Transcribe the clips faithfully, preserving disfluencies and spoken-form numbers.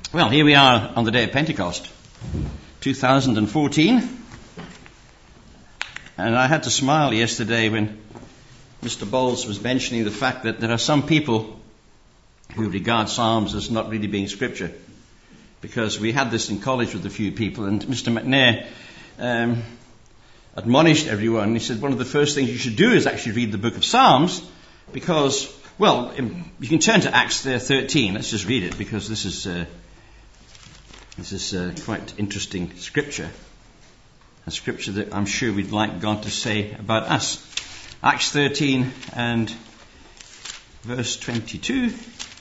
Well, here we are on the day of Pentecost, two thousand fourteen. And I had to smile yesterday when Mister Bowles was mentioning the fact that there are some people who regard Psalms as not really being scripture. Because we had this in college with a few people, and Mister McNair um, admonished everyone. He said one of the first things you should do is actually read the book of Psalms, because, well, you can turn to Acts thirteen. Let's just read it, because this is uh, this is uh, quite interesting scripture. A scripture that I'm sure we'd like God to say about us. Acts thirteen and verse twenty-two.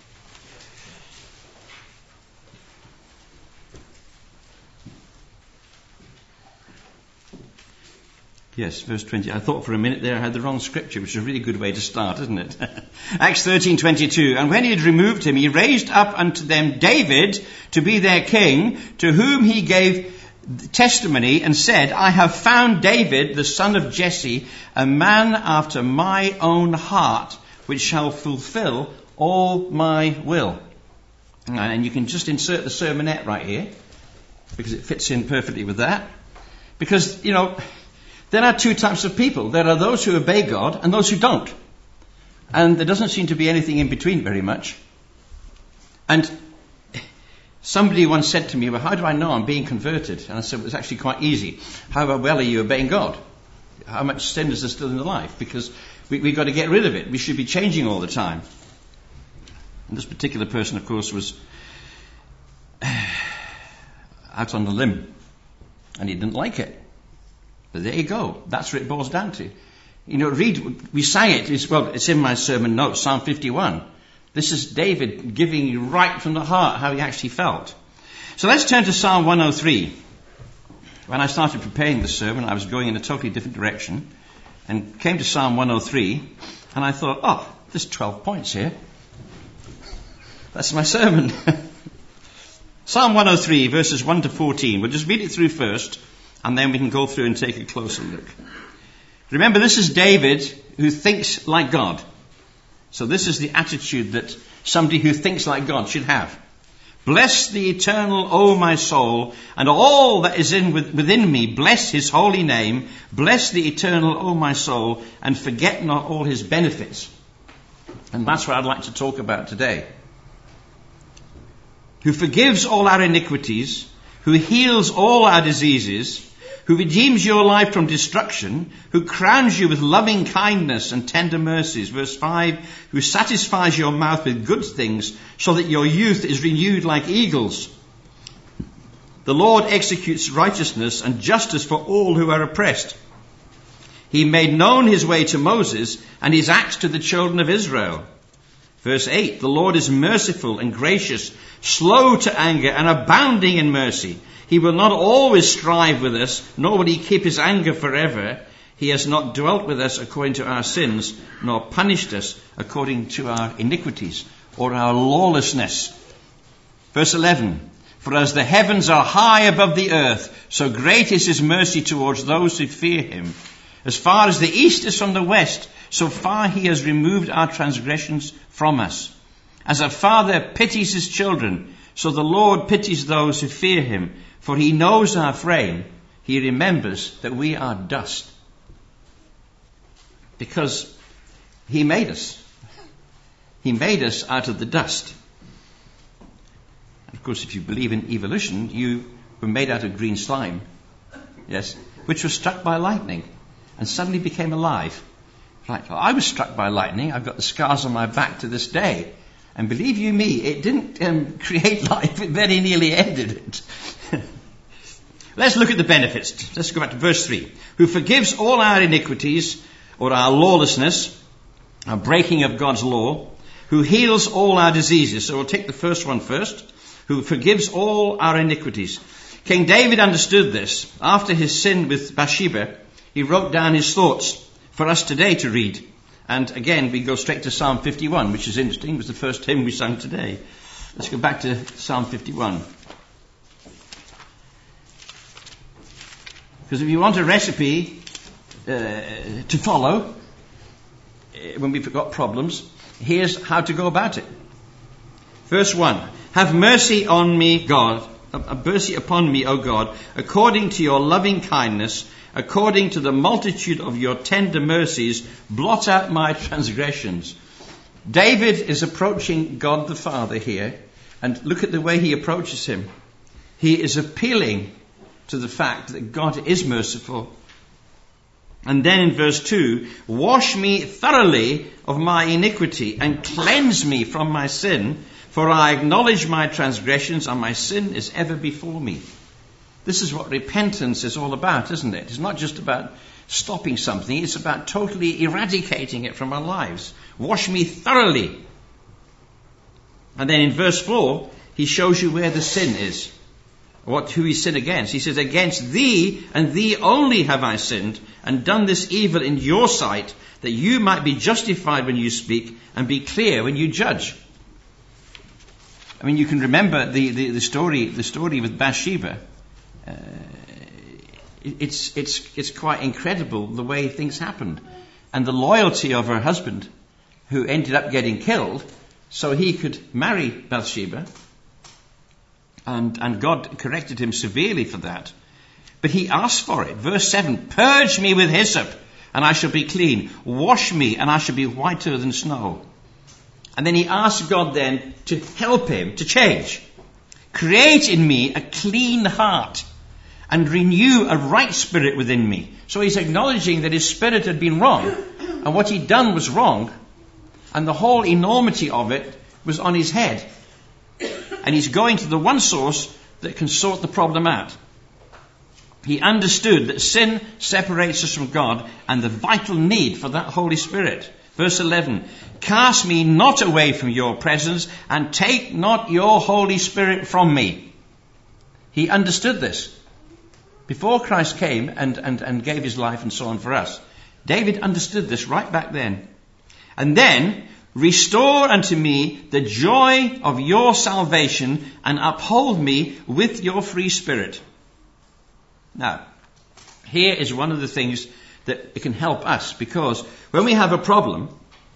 Yes, verse twenty. I thought for a minute there I had the wrong scripture, which is a really good way to start, isn't it? Acts thirteen twenty-two. And when he had removed him, he raised up unto them David to be their king, to whom he gave testimony and said, I have found David, the son of Jesse, a man after my own heart, which shall fulfill all my will. And you can just insert the sermonette right here, because it fits in perfectly with that. Because, you know, there are two types of people. There are those who obey God and those who don't. And there doesn't seem to be anything in between very much. And somebody once said to me, well, how do I know I'm being converted? And I said, well, it's actually quite easy. How well are you obeying God? How much sin is there still in the life? Because we, we've got to get rid of it. We should be changing all the time. And this particular person, of course, was out on the limb. And he didn't like it. But there you go. That's what it boils down to. You know, read, we sang it. It's, well, it's in my sermon notes, Psalm fifty-one. This is David giving you right from the heart how he actually felt. So let's turn to Psalm one oh three. When I started preparing the sermon, I was going in a totally different direction and came to Psalm one oh three, and I thought, oh, there's twelve points here. That's my sermon. Psalm one oh three, verses one to fourteen. We'll just read it through first, and then we can go through and take a closer look. Remember, this is David who thinks like God. So this is the attitude that somebody who thinks like God should have. Bless the eternal, O my soul, and all that is in within me. Bless his holy name. Bless the eternal, O my soul, and forget not all his benefits. And that's what I'd like to talk about today. Who forgives all our iniquities, who heals all our diseases, who redeems your life from destruction, who crowns you with loving kindness and tender mercies. Verse five, who satisfies your mouth with good things, so that your youth is renewed like eagles. The Lord executes righteousness and justice for all who are oppressed. He made known his way to Moses, and his acts to the children of Israel. Verse eight, the Lord is merciful and gracious, slow to anger and abounding in mercy. He will not always strive with us, nor will he keep his anger forever. He has not dwelt with us according to our sins, nor punished us according to our iniquities or our lawlessness. Verse eleven, for as the heavens are high above the earth, so great is his mercy towards those who fear him. As far as the east is from the west, so far he has removed our transgressions from us. As a father pities his children, so the Lord pities those who fear him. For he knows our frame. He remembers that we are dust. Because he made us. He made us out of the dust. And of course, if you believe in evolution, you were made out of green slime. Yes. Which was struck by lightning and suddenly became alive. Right. Well, I was struck by lightning. I've got the scars on my back to this day. And believe you me, it didn't um, create life. It very nearly ended it. Let's look at the benefits. Let's go back to verse three. Who forgives all our iniquities or our lawlessness, our breaking of God's law. Who heals all our diseases. So we'll take the first one first. Who forgives all our iniquities. King David understood this. After his sin with Bathsheba, he wrote down his thoughts for us today to read. And again, we go straight to Psalm fifty-one, which is interesting. It was the first hymn we sang today. Let's go back to Psalm fifty-one. Because if you want a recipe uh, to follow, uh, when we've got problems, here's how to go about it. Verse one. Have mercy on me, God, uh, mercy upon me, O God, according to your loving kindness, according to the multitude of your tender mercies, blot out my transgressions. David is approaching God the Father here, and look at the way he approaches him. He is appealing to the fact that God is merciful. And then in verse two, wash me thoroughly of my iniquity and cleanse me from my sin, for I acknowledge my transgressions and my sin is ever before me. This is what repentance is all about, isn't it? It's not just about stopping something, it's about totally eradicating it from our lives. Wash me thoroughly. And then in verse four, he shows you where the sin is. What, who he sinned against. He says, against thee and thee only have I sinned and done this evil in your sight, that you might be justified when you speak and be clear when you judge. I mean, you can remember the, the, the story, the story with Bathsheba. Uh, it's, it's, it's quite incredible the way things happened. And the loyalty of her husband, who ended up getting killed, so he could marry Bathsheba. And, and God corrected him severely for that. But he asked for it. Verse seven, purge me with hyssop, and I shall be clean. Wash me, and I shall be whiter than snow. And then he asked God then to help him to change. Create in me a clean heart, and renew a right spirit within me. So he's acknowledging that his spirit had been wrong, and what he'd done was wrong, and the whole enormity of it was on his head. And he's going to the one source that can sort the problem out. He understood that sin separates us from God and the vital need for that Holy Spirit. Verse eleven, cast me not away from your presence and take not your Holy Spirit from me. He understood this. Before Christ came and, and, and gave his life and so on for us, David understood this right back then. And then, restore unto me the joy of your salvation and uphold me with your free spirit. Now, here is one of the things that it can help us, because when we have a problem,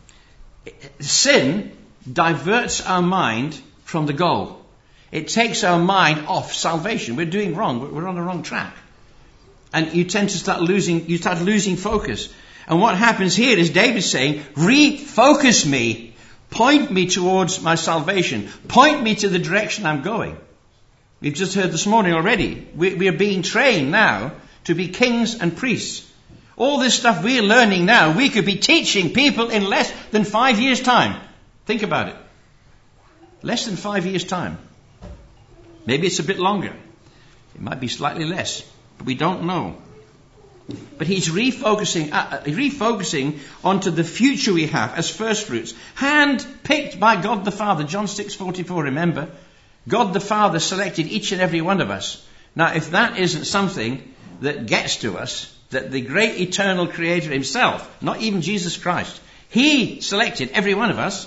sin diverts our mind from the goal. It takes our mind off salvation. We're doing wrong. We're on the wrong track. And you tend to start losing, you start losing focus. And what happens here is David saying, refocus me, point me towards my salvation, point me to the direction I'm going. We've just heard this morning already, we, we are being trained now to be kings and priests. All this stuff we're learning now, we could be teaching people in less than five years' time. Think about it. Less than five years' time. Maybe it's a bit longer. It might be slightly less, but we don't know. But he's refocusing, uh, refocusing onto the future we have as first fruits, hand-picked by God the Father. John six forty-four, remember? God the Father selected each and every one of us. Now, if that isn't something that gets to us, that the great eternal Creator himself, not even Jesus Christ, he selected every one of us.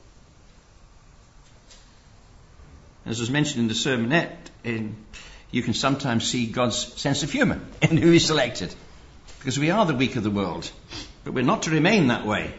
As was mentioned in the sermonette, in, you can sometimes see God's sense of humour in who he selected. Because we are the weak of the world. But we're not to remain that way.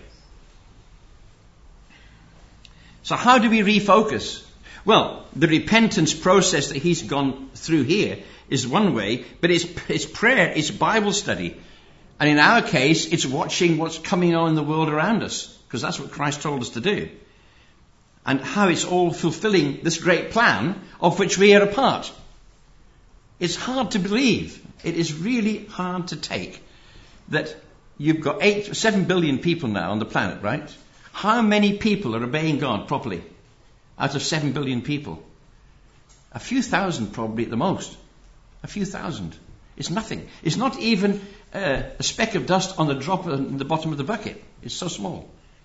So how do we refocus? Well, the repentance process that he's gone through here is one way, but it's, it's prayer, it's Bible study. And in our case, it's watching what's coming on in the world around us, because that's what Christ told us to do. And how it's all fulfilling this great plan of which we are a part. It's hard to believe. It is really hard to take that you've got eight, seven billion people now on the planet, right? How many people are obeying God properly out of seven billion people? A few thousand probably at the most. A few thousand. It's nothing. It's not even uh, a speck of dust on the drop in the bottom of the bucket. It's so small.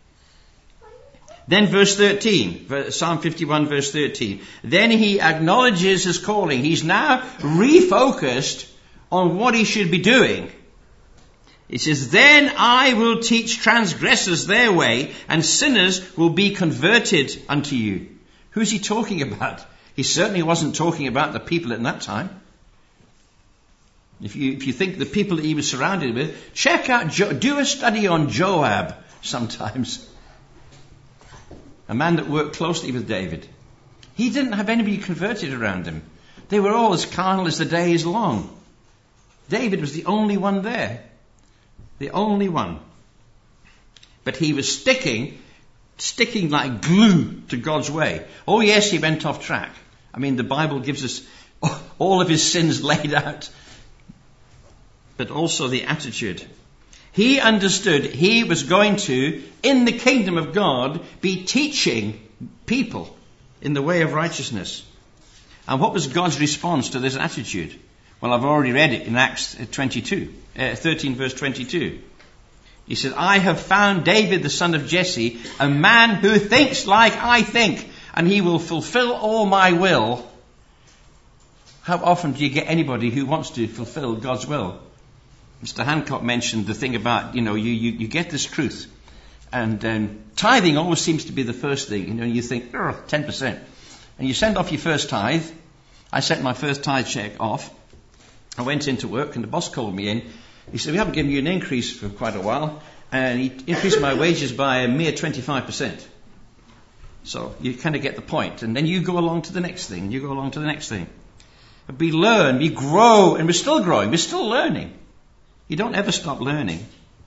Then verse thirteen, Psalm fifty-one verse thirteen. Then he acknowledges his calling. He's now refocused on what he should be doing. He says, then I will teach transgressors their way, and sinners will be converted unto you. Who's he talking about? He certainly wasn't talking about the people in that time. If you, if you think the people that he was surrounded with, check out, jo- do a study on Joab sometimes. A man that worked closely with David. He didn't have anybody converted around him. They were all as carnal as the day is long. David was the only one there. The only one. But he was sticking, sticking like glue to God's way. Oh yes, he went off track. I mean, the Bible gives us all of his sins laid out. But also the attitude. He understood he was going to, in the kingdom of God, be teaching people in the way of righteousness. And what was God's response to this attitude? Well, I've already read it in Acts twenty-two, uh, thirteen verse twenty-two. He said, I have found David the son of Jesse, a man who thinks like I think, and he will fulfill all my will. How often do you get anybody who wants to fulfill God's will? Mister Hancock mentioned the thing about, you know, you, you, you get this truth. And um, tithing always seems to be the first thing. You know, you think, oh, ten percent. And you send off your first tithe. I sent my first tithe check off. I went into work and the boss called me in. He said, we haven't given you an increase for quite a while. And he increased my wages by a mere twenty-five percent. So you kind of get the point. And then you go along to the next thing. You go along to the next thing. But we learn, we grow, and we're still growing. We're still learning. You don't ever stop learning.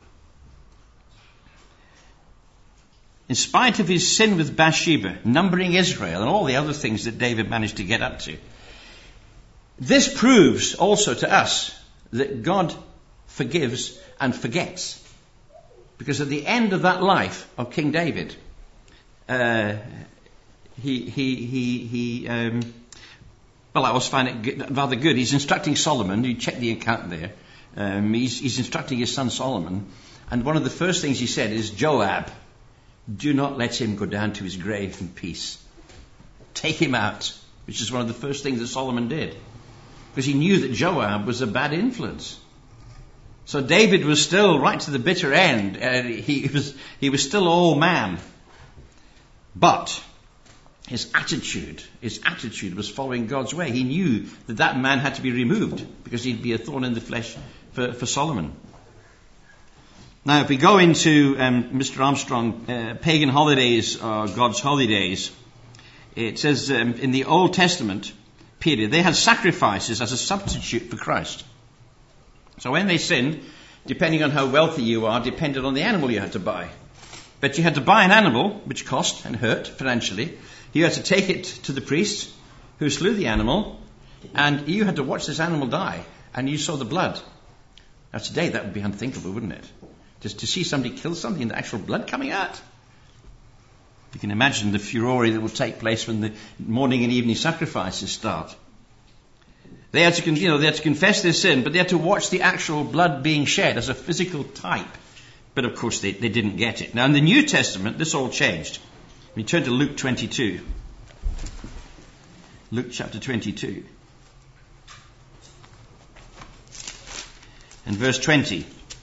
In spite of his sin with Bathsheba, numbering Israel, and all the other things that David managed to get up to, this proves also to us that God forgives and forgets. Because at the end of that life of King David, uh, he, he, he, he, um, well, I always find it good, rather good. He's instructing Solomon. You check the account there. Um, he's, he's instructing his son Solomon. And one of the first things he said is, Joab, do not let him go down to his grave in peace. Take him out, which is one of the first things that Solomon did. Because he knew that Joab was a bad influence. So David was still right to the bitter end. Uh, he was he was still all man. But his attitude, his attitude was following God's way. He knew that that man had to be removed because he'd be a thorn in the flesh for, for Solomon. Now, if we go into um, Mister Armstrong, uh, pagan holidays or God's holidays, it says um, in the Old Testament period, they had sacrifices as a substitute for Christ. So when they sinned, depending on how wealthy you are, depended on the animal you had to buy. But you had to buy an animal, which cost and hurt financially. You had to take it to the priest who slew the animal, and you had to watch this animal die, and you saw the blood. Now today that would be unthinkable, wouldn't it? Just to see somebody kill something and the actual blood coming out. You can imagine the furore that will take place when the morning and evening sacrifices start. They had to, you know, they had to confess their sin, but they had to watch the actual blood being shed as a physical type. But of course they, they didn't get it. Now in the New Testament, this all changed. We turn to Luke twenty-two. Luke chapter twenty-two. And verse twenty.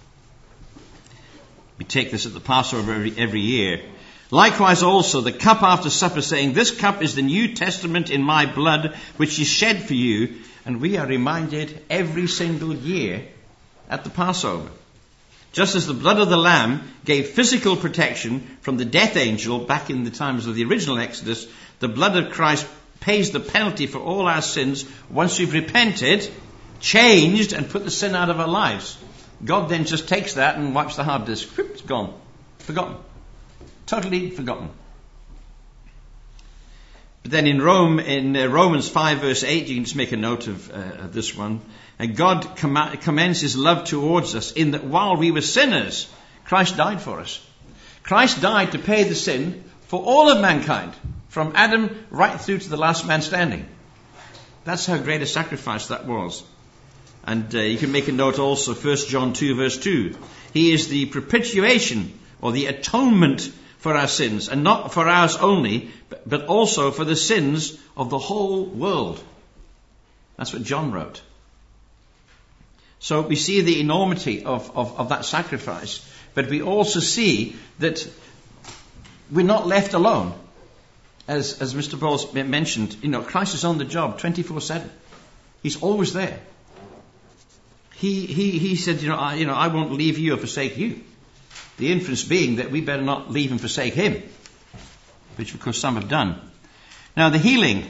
We take this at the Passover every, every year. Likewise also the cup after supper, saying, this cup is the New Testament in my blood, which is shed for you. And we are reminded every single year at the Passover. Just as the blood of the lamb gave physical protection from the death angel back in the times of the original Exodus, the blood of Christ pays the penalty for all our sins once we've repented, changed, and put the sin out of our lives. God then just takes that and wipes the hard disk. Whoop, it's gone. Forgotten. Totally forgotten. But then in Rome, in uh, Romans five verse eight, you can just make a note of, uh, of this one. And God com- commends his love towards us in that while we were sinners, Christ died for us. Christ died to pay the sin for all of mankind, from Adam right through to the last man standing. That's how great a sacrifice that was. And uh, you can make a note also, First John two verse two. He is the propitiation or the atonement for our sins, and not for ours only, but, but also for the sins of the whole world. That's what John wrote. So we see the enormity of, of, of that sacrifice, but we also see that we're not left alone. As, as Mister Bowles mentioned, you know, Christ is on the job twenty-four seven. He's always there. He, he, he said, you know, I, you know, I won't leave you or forsake you. The inference being that we better not leave and forsake him, which of course some have done. Now the healing.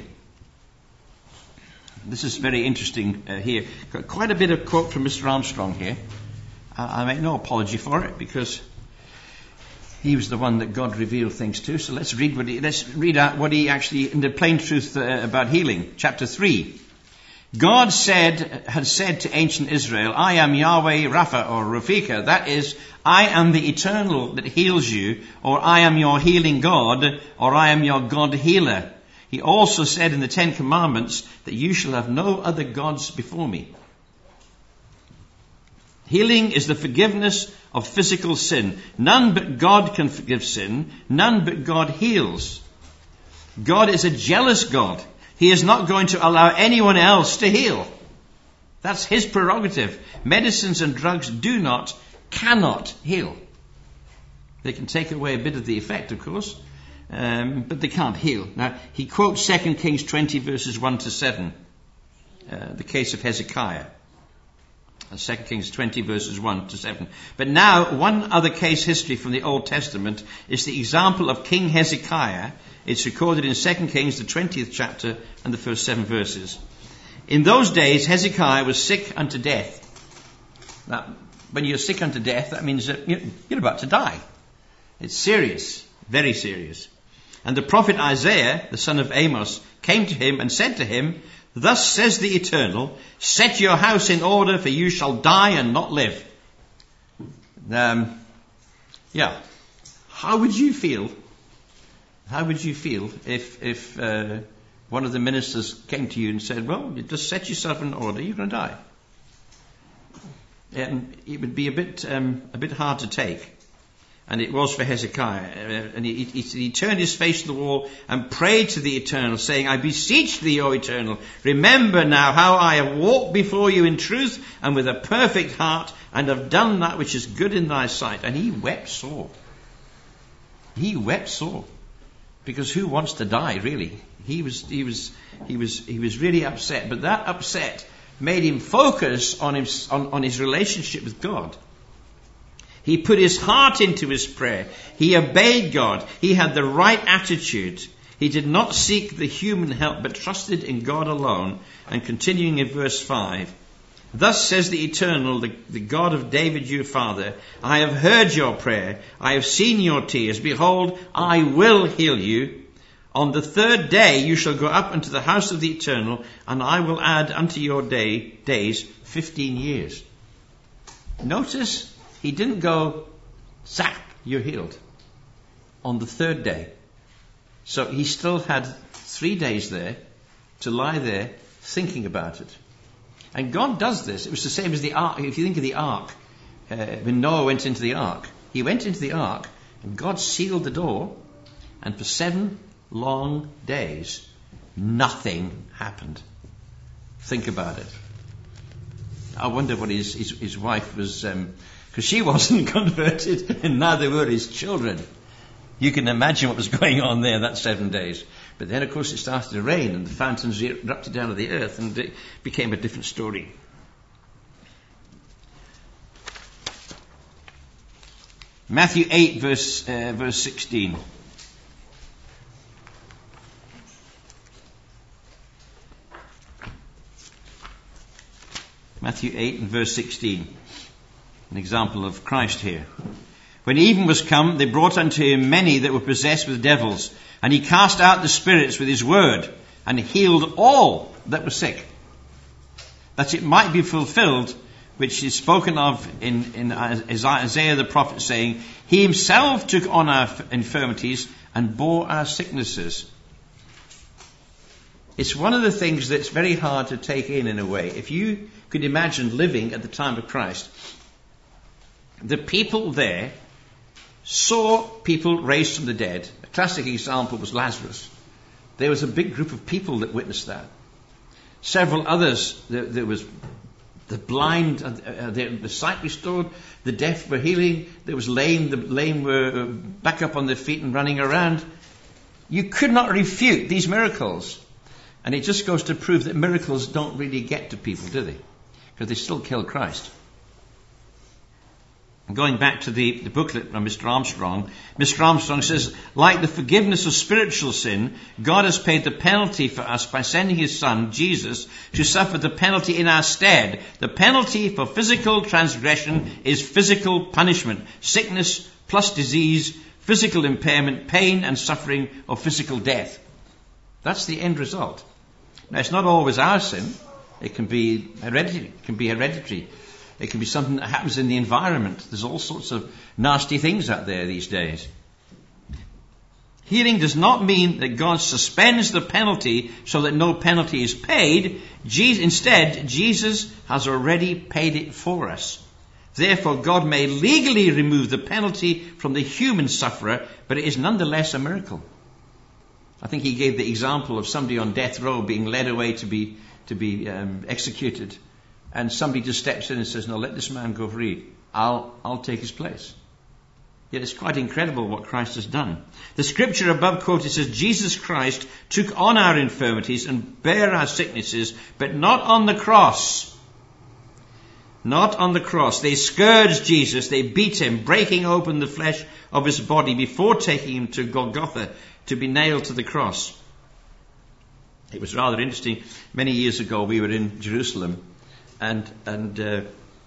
This is very interesting uh, here. Got quite a bit of quote from Mister Armstrong here. Uh, I make no apology for it because he was the one that God revealed things to. So let's read what he, let's read out what he actually, in the plain truth uh, about healing. Chapter three. God said, had said to ancient Israel, I am Yahweh Rapha or Rafika. That is, I am the eternal that heals you, or I am your healing God, or I am your God healer. He also said in the Ten Commandments that you shall have no other gods before me. Healing is the forgiveness of physical sin. None but God can forgive sin. None but God heals. God is a jealous God. He is not going to allow anyone else to heal. That's his prerogative. Medicines and drugs do not, cannot heal. They can take away a bit of the effect, of course, um, but they can't heal. Now, he quotes Second Kings twenty verses one to seven, uh, the case of Hezekiah. Second Kings twenty verses one to seven. But now, one other case history from the Old Testament is the example of King Hezekiah. It's recorded in Second Kings, the twentieth chapter, and the first seven verses. In those days, Hezekiah was sick unto death. Now, when you're sick unto death, that means that you're about to die. It's serious, very serious. And the prophet Isaiah, the son of Amos, came to him and said to him, Thus says the Eternal, set your house in order, for you shall die and not live. Um, yeah. How would you feel? How would you feel if if uh, one of the ministers came to you and said, well, you just set yourself in order, you're going to die? And it would be a bit um, a bit hard to take. And it was for Hezekiah. Uh, and he, he, he turned his face to the wall and prayed to the Eternal, saying, I beseech thee, O Eternal, remember now how I have walked before you in truth and with a perfect heart, and have done that which is good in thy sight. And he wept sore. He wept sore. Because who wants to die, really? He was, he was, he was, he was really upset. But that upset made him focus on his, on, on his relationship with God. He put his heart into his prayer. He obeyed God. He had the right attitude. He did not seek the human help, but trusted in God alone. And continuing in verse five, Thus says the Eternal, the, the God of David your father, I have heard your prayer. I have seen your tears. Behold, I will heal you. On the third day you shall go up into the house of the Eternal, and I will add unto your day days fifteen years. Notice, he didn't go, zap, you're healed. On the third day. So he still had three days there to lie there thinking about it. And God does this. It was the same as the ark. If you think of the ark, uh, when Noah went into the ark, he went into the ark and God sealed the door, and for seven long days, nothing happened. Think about it. I wonder what his, his, his wife was, um, because she wasn't converted and neither were his children. You can imagine what was going on there that seven days. But then, of course, it started to rain and the fountains erupted down to the earth, and it became a different story. Matthew eight, verse uh, verse sixteen. Matthew eight and verse sixteen. An example of Christ here. When even was come, they brought unto him many that were possessed with devils, and he cast out the spirits with his word, and healed all that were sick, that it might be fulfilled, which is spoken of in, in Isaiah the prophet, saying, He himself took on our infirmities and bore our sicknesses. It's one of the things that's very hard to take in in a way. If you could imagine living at the time of Christ, the people there saw people raised from the dead. A classic example was Lazarus. There was a big group of people that witnessed that. Several others, there, there was the blind, uh, the, the sight restored, the deaf were healing, there was lame, the lame were back up on their feet and running around. You could not refute these miracles. And it just goes to prove that miracles don't really get to people, do they? Because they still kill Christ. Going back to the, the booklet from Mister Armstrong, Mister Armstrong says, like the forgiveness of spiritual sin, God has paid the penalty for us by sending his son, Jesus, to suffer the penalty in our stead. The penalty for physical transgression is physical punishment, sickness plus disease, physical impairment, pain and suffering, or physical death. That's the end result. Now, it's not always our sin. It can be hereditary. It can be hereditary. It can be something that happens in the environment. There's all sorts of nasty things out there these days. Healing does not mean that God suspends the penalty so that no penalty is paid. Je- Instead, Jesus has already paid it for us. Therefore, God may legally remove the penalty from the human sufferer, but it is nonetheless a miracle. I think he gave the example of somebody on death row being led away to be to be um, executed. And somebody just steps in and says, no, let this man go free. I'll, I'll take his place. Yet it's quite incredible what Christ has done. The scripture above quoted says, Jesus Christ took on our infirmities and bare our sicknesses, but not on the cross. Not on the cross. They scourged Jesus. They beat him, breaking open the flesh of his body before taking him to Golgotha to be nailed to the cross. It was rather interesting. Many years ago, we were in Jerusalem. And and uh, uh,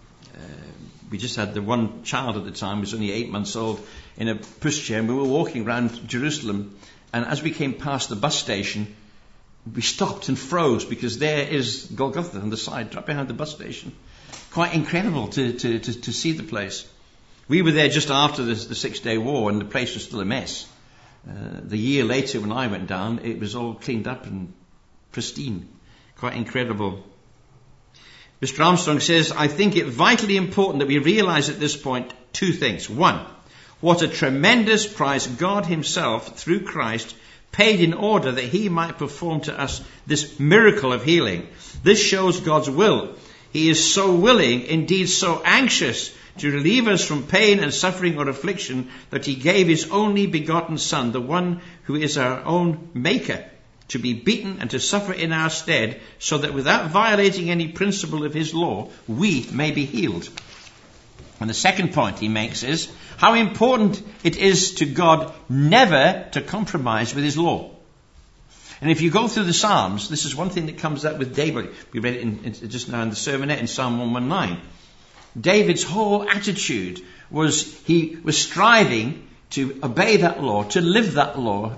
we just had the one child at the time, who was only eight months old, in a pushchair. And we were walking around Jerusalem. And as we came past the bus station, we stopped and froze because there is Golgotha on the side, right behind the bus station. Quite incredible to, to, to, to see the place. We were there just after the, the Six-Day War, and the place was still a mess. Uh, the year later, when I went down, it was all cleaned up and pristine. Quite incredible. Mister Armstrong says, I think it vitally important that we realize at this point two things. One, what a tremendous price God himself, through Christ, paid in order that he might perform to us this miracle of healing. This shows God's will. He is so willing, indeed so anxious, to relieve us from pain and suffering or affliction that he gave his only begotten Son, the one who is our own maker, to be beaten and to suffer in our stead, so that without violating any principle of his law, we may be healed. And the second point he makes is how important it is to God never to compromise with his law. And if you go through the Psalms, this is one thing that comes up with David. We read it in, in, just now in the sermonette in Psalm one nineteen. David's whole attitude was he was striving to obey that law, to live that law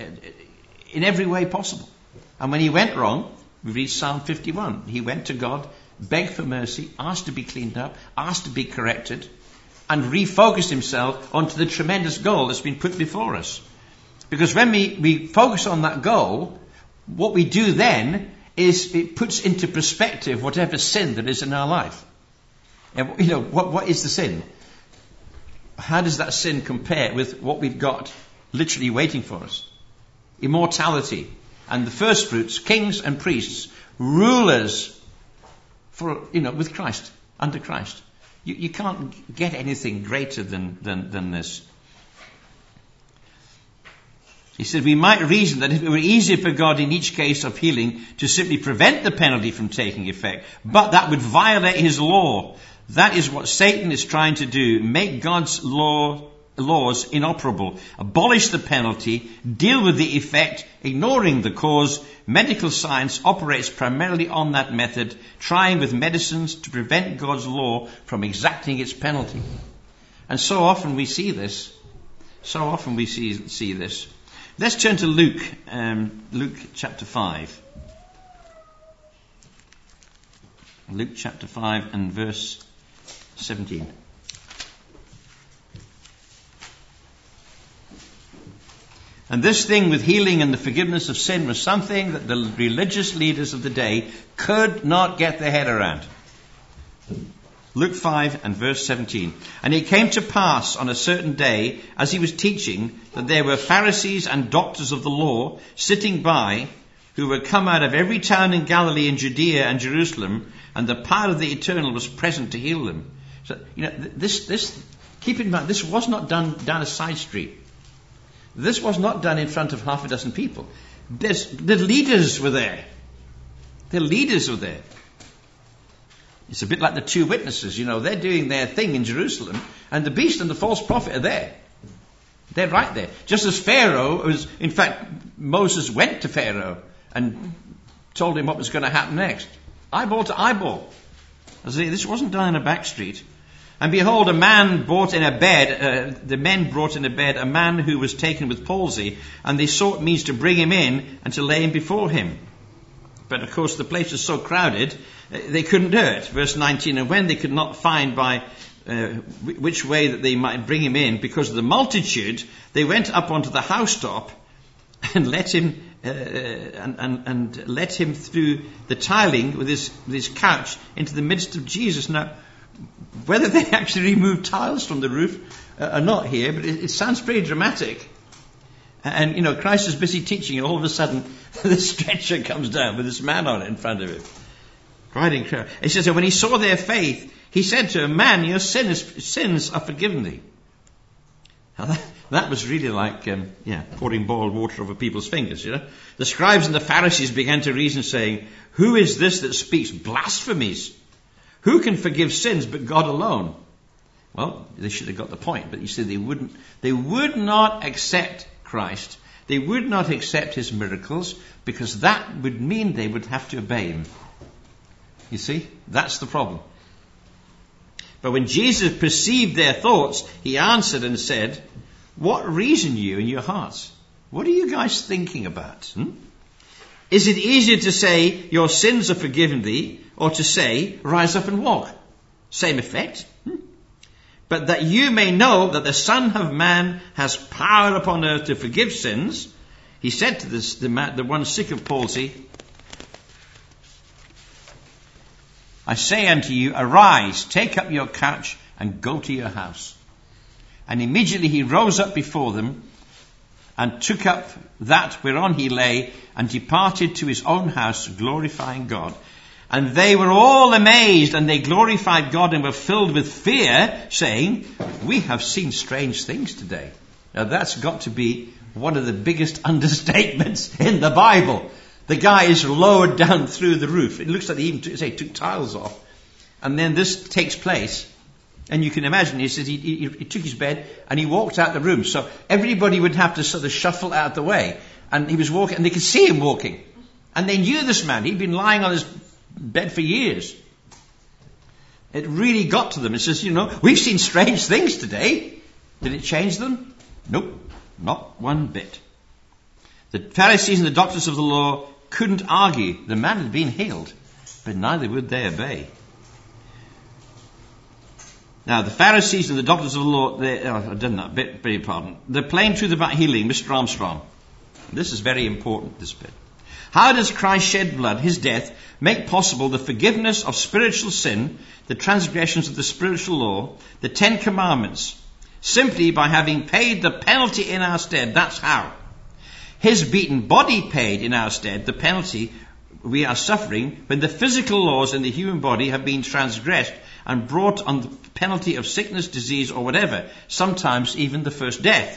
in every way possible. And when he went wrong, we read Psalm fifty-one. He went to God, begged for mercy, asked to be cleaned up, asked to be corrected, and refocused himself onto the tremendous goal that's been put before us. Because when we, we focus on that goal, what we do then is it puts into perspective whatever sin that is in our life. And, you know, what, what is the sin? How does that sin compare with what we've got literally waiting for us? Immortality. And the first fruits, kings and priests, rulers for, you know, with Christ, under Christ. You, you can't get anything greater than, than, than this. He said, we might reason that if it were easier for God in each case of healing to simply prevent the penalty from taking effect, but that would violate his law. That is what Satan is trying to do. Make God's law, laws inoperable. Abolish the penalty. Deal with the effect, ignoring the cause. Medical science operates primarily on that method, trying with medicines to prevent God's law from exacting its penalty. And so often we see this. So often we see, see this. Let's turn to Luke, um, Luke chapter five. Luke chapter five and verse seventeen. And this thing with healing and the forgiveness of sin was something that the religious leaders of the day could not get their head around. Luke five and verse seventeen. And it came to pass on a certain day, as he was teaching, that there were Pharisees and doctors of the law sitting by, who were come out of every town in Galilee and Judea and Jerusalem, and the power of the Eternal was present to heal them. So, you know, this, this, keep in mind, this was not done down a side street. This was not done in front of half a dozen people. There's, the leaders were there. The leaders were there. It's a bit like the two witnesses, you know, they're doing their thing in Jerusalem, and the beast and the false prophet are there. They're right there. Just as Pharaoh was, in fact, Moses went to Pharaoh and told him what was going to happen next. Eyeball to eyeball. See, this wasn't done in a back street. And behold, a man brought in a bed, uh, the men brought in a bed a man who was taken with palsy, and they sought means to bring him in and to lay him before him. But of course the place was so crowded, uh, they couldn't do it. Verse nineteen, and when they could not find by uh, which way that they might bring him in, because of the multitude, they went up onto the housetop and let him uh, and, and, and let him through the tiling with his, with his couch into the midst of Jesus. Now, whether they actually removed tiles from the roof uh, or not here, but it, it sounds pretty dramatic. And, you know, Christ is busy teaching, and all of a sudden the stretcher comes down with this man on it in front of him. Quite incredible. It says that when he saw their faith, he said to him, man, your sin is, sins are forgiven thee. Now that, that was really like, um, yeah, pouring boiled water over people's fingers, you know. The scribes and the Pharisees began to reason, saying, who is this that speaks blasphemies? Who can forgive sins but God alone? Well, they should have got the point, but you see, they wouldn't, they would not accept Christ. They would not accept his miracles, because that would mean they would have to obey him. You see, that's the problem. But when Jesus perceived their thoughts, he answered and said, what reason you in your hearts? What are you guys thinking about? Hmm? Is it easier to say, your sins are forgiven thee, or to say, rise up and walk? Same effect. Hmm? But that you may know that the Son of Man has power upon earth to forgive sins, he said to this, the, man, the one sick of palsy, I say unto you, arise, take up your couch, and go to your house. And immediately he rose up before them, and took up that whereon he lay, and departed to his own house, glorifying God. And they were all amazed, and they glorified God, and were filled with fear, saying, we have seen strange things today. Now that's got to be one of the biggest understatements in the Bible. The guy is lowered down through the roof. It looks like he even took, say, took tiles off. And then this takes place. And you can imagine, he says he, he, he took his bed and he walked out the room. So everybody would have to sort of shuffle out the way. And he was walking, and they could see him walking. And they knew this man. He'd been lying on his bed for years. It really got to them. It says, you know, we've seen strange things today. Did it change them? Nope, not one bit. The Pharisees and the doctors of the law couldn't argue. The man had been healed, but neither would they obey. Now, the Pharisees and the doctors of the law, they, oh, I've done that bit, beg your pardon. The plain truth about healing, Mister Armstrong. This is very important, this bit. How does Christ shed blood, his death, make possible the forgiveness of spiritual sin, the transgressions of the spiritual law, the Ten Commandments? Simply by having paid the penalty in our stead. That's how. His beaten body paid in our stead the penalty we are suffering when the physical laws in the human body have been transgressed and brought on the penalty of sickness, disease, or whatever, sometimes even the first death.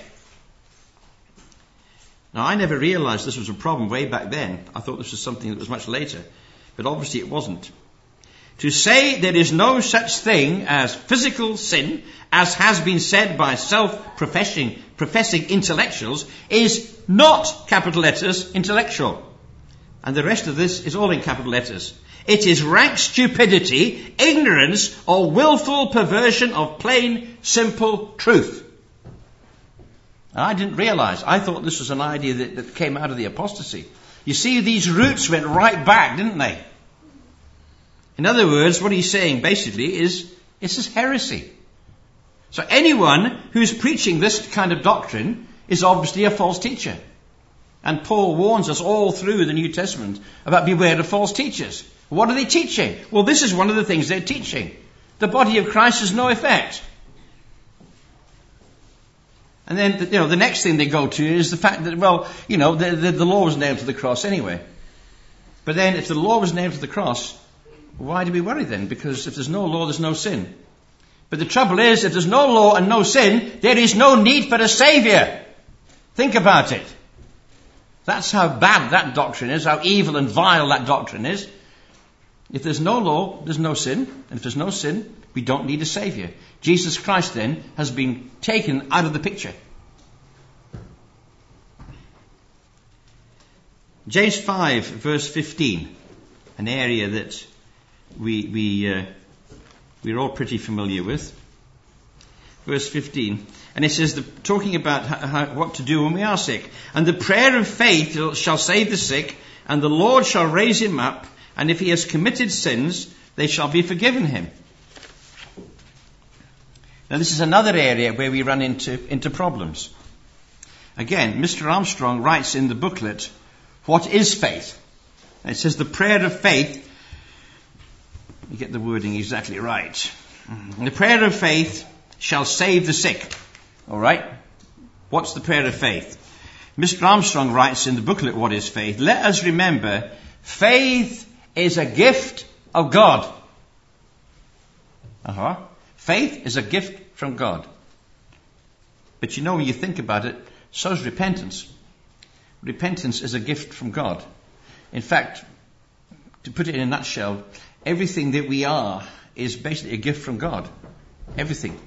Now, I never realized this was a problem way back then. I thought this was something that was much later, but obviously it wasn't. To say there is no such thing as physical sin, as has been said by self-professing professing intellectuals, is not, capital letters, intellectual. And the rest of this is all in capital letters. It is rank stupidity, ignorance, or willful perversion of plain, simple truth. And I didn't realize. I thought this was an idea that, that came out of the apostasy. You see, these roots went right back, didn't they? In other words, what he's saying basically is, this is heresy. So anyone who's preaching this kind of doctrine is obviously a false teacher. And Paul warns us all through the New Testament about beware of false teachers. What are they teaching? Well, this is one of the things they're teaching. The body of Christ has no effect. And then, you know, the next thing they go to is the fact that, well, you know, the, the, the law was nailed to the cross anyway. But then if the law was nailed to the cross, why do we worry then? Because if there's no law, there's no sin. But the trouble is, if there's no law and no sin, there is no need for a saviour. Think about it. That's how bad that doctrine is, how evil and vile that doctrine is. If there's no law, there's no sin. And if there's no sin, we don't need a Savior. Jesus Christ then has been taken out of the picture. James five, verse fifteen, an area that we, we, uh, we're all pretty familiar with. Verse fifteen, and it says, the, talking about how, how, what to do when we are sick. And the prayer of faith shall save the sick, and the Lord shall raise him up, and if he has committed sins, they shall be forgiven him. Now this is another area where we run into, into problems. Again, Mister Armstrong writes in the booklet, what is faith? And it says the prayer of faith, you get the wording exactly right. The prayer of faith shall save the sick. All right? What's the prayer of faith? Mister Armstrong writes in the booklet, what is faith? Let us remember, faith is a gift of God. Uh-huh. Faith is a gift from God. But you know, when you think about it, so is repentance. Repentance is a gift from God. In fact, to put it in a nutshell, everything that we are is basically a gift from God. Everything.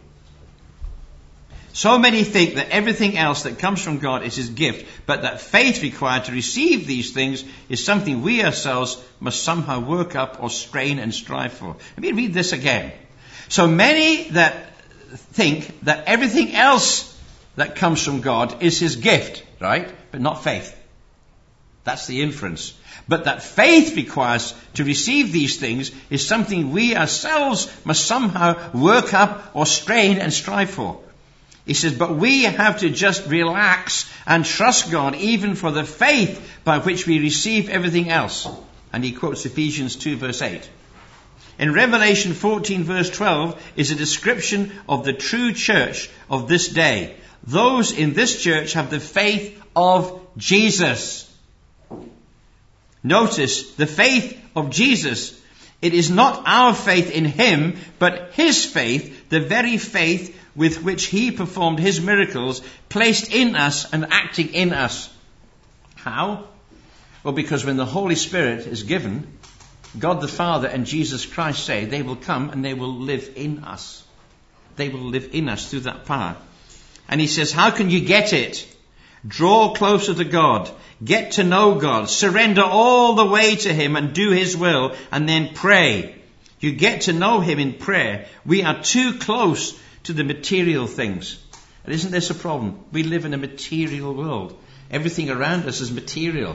So many think that everything else that comes from God is his gift, but that faith required to receive these things is something we ourselves must somehow work up or strain and strive for. Let me read this again. So many that think that everything else that comes from God is his gift, right? But not faith. That's the inference. But that faith requires to receive these things is something we ourselves must somehow work up or strain and strive for. He says, but we have to just relax and trust God even for the faith by which we receive everything else. And he quotes Ephesians two verse eight. In Revelation fourteen verse twelve is a description of the true church of this day. Those in this church have the faith of Jesus. Notice the faith of Jesus. It is not our faith in him, but his faith, the very faith with which he performed his miracles, placed in us and acting in us. How? Well, because when the Holy Spirit is given, God the Father and Jesus Christ say they will come and they will live in us. They will live in us through that power. And he says, how can you get it? Draw closer to God. Get to know God. Surrender all the way to him and do his will, and then pray. You get to know him in prayer. We are too close to the material things. And isn't this a problem? We live in a material world. Everything around us is material.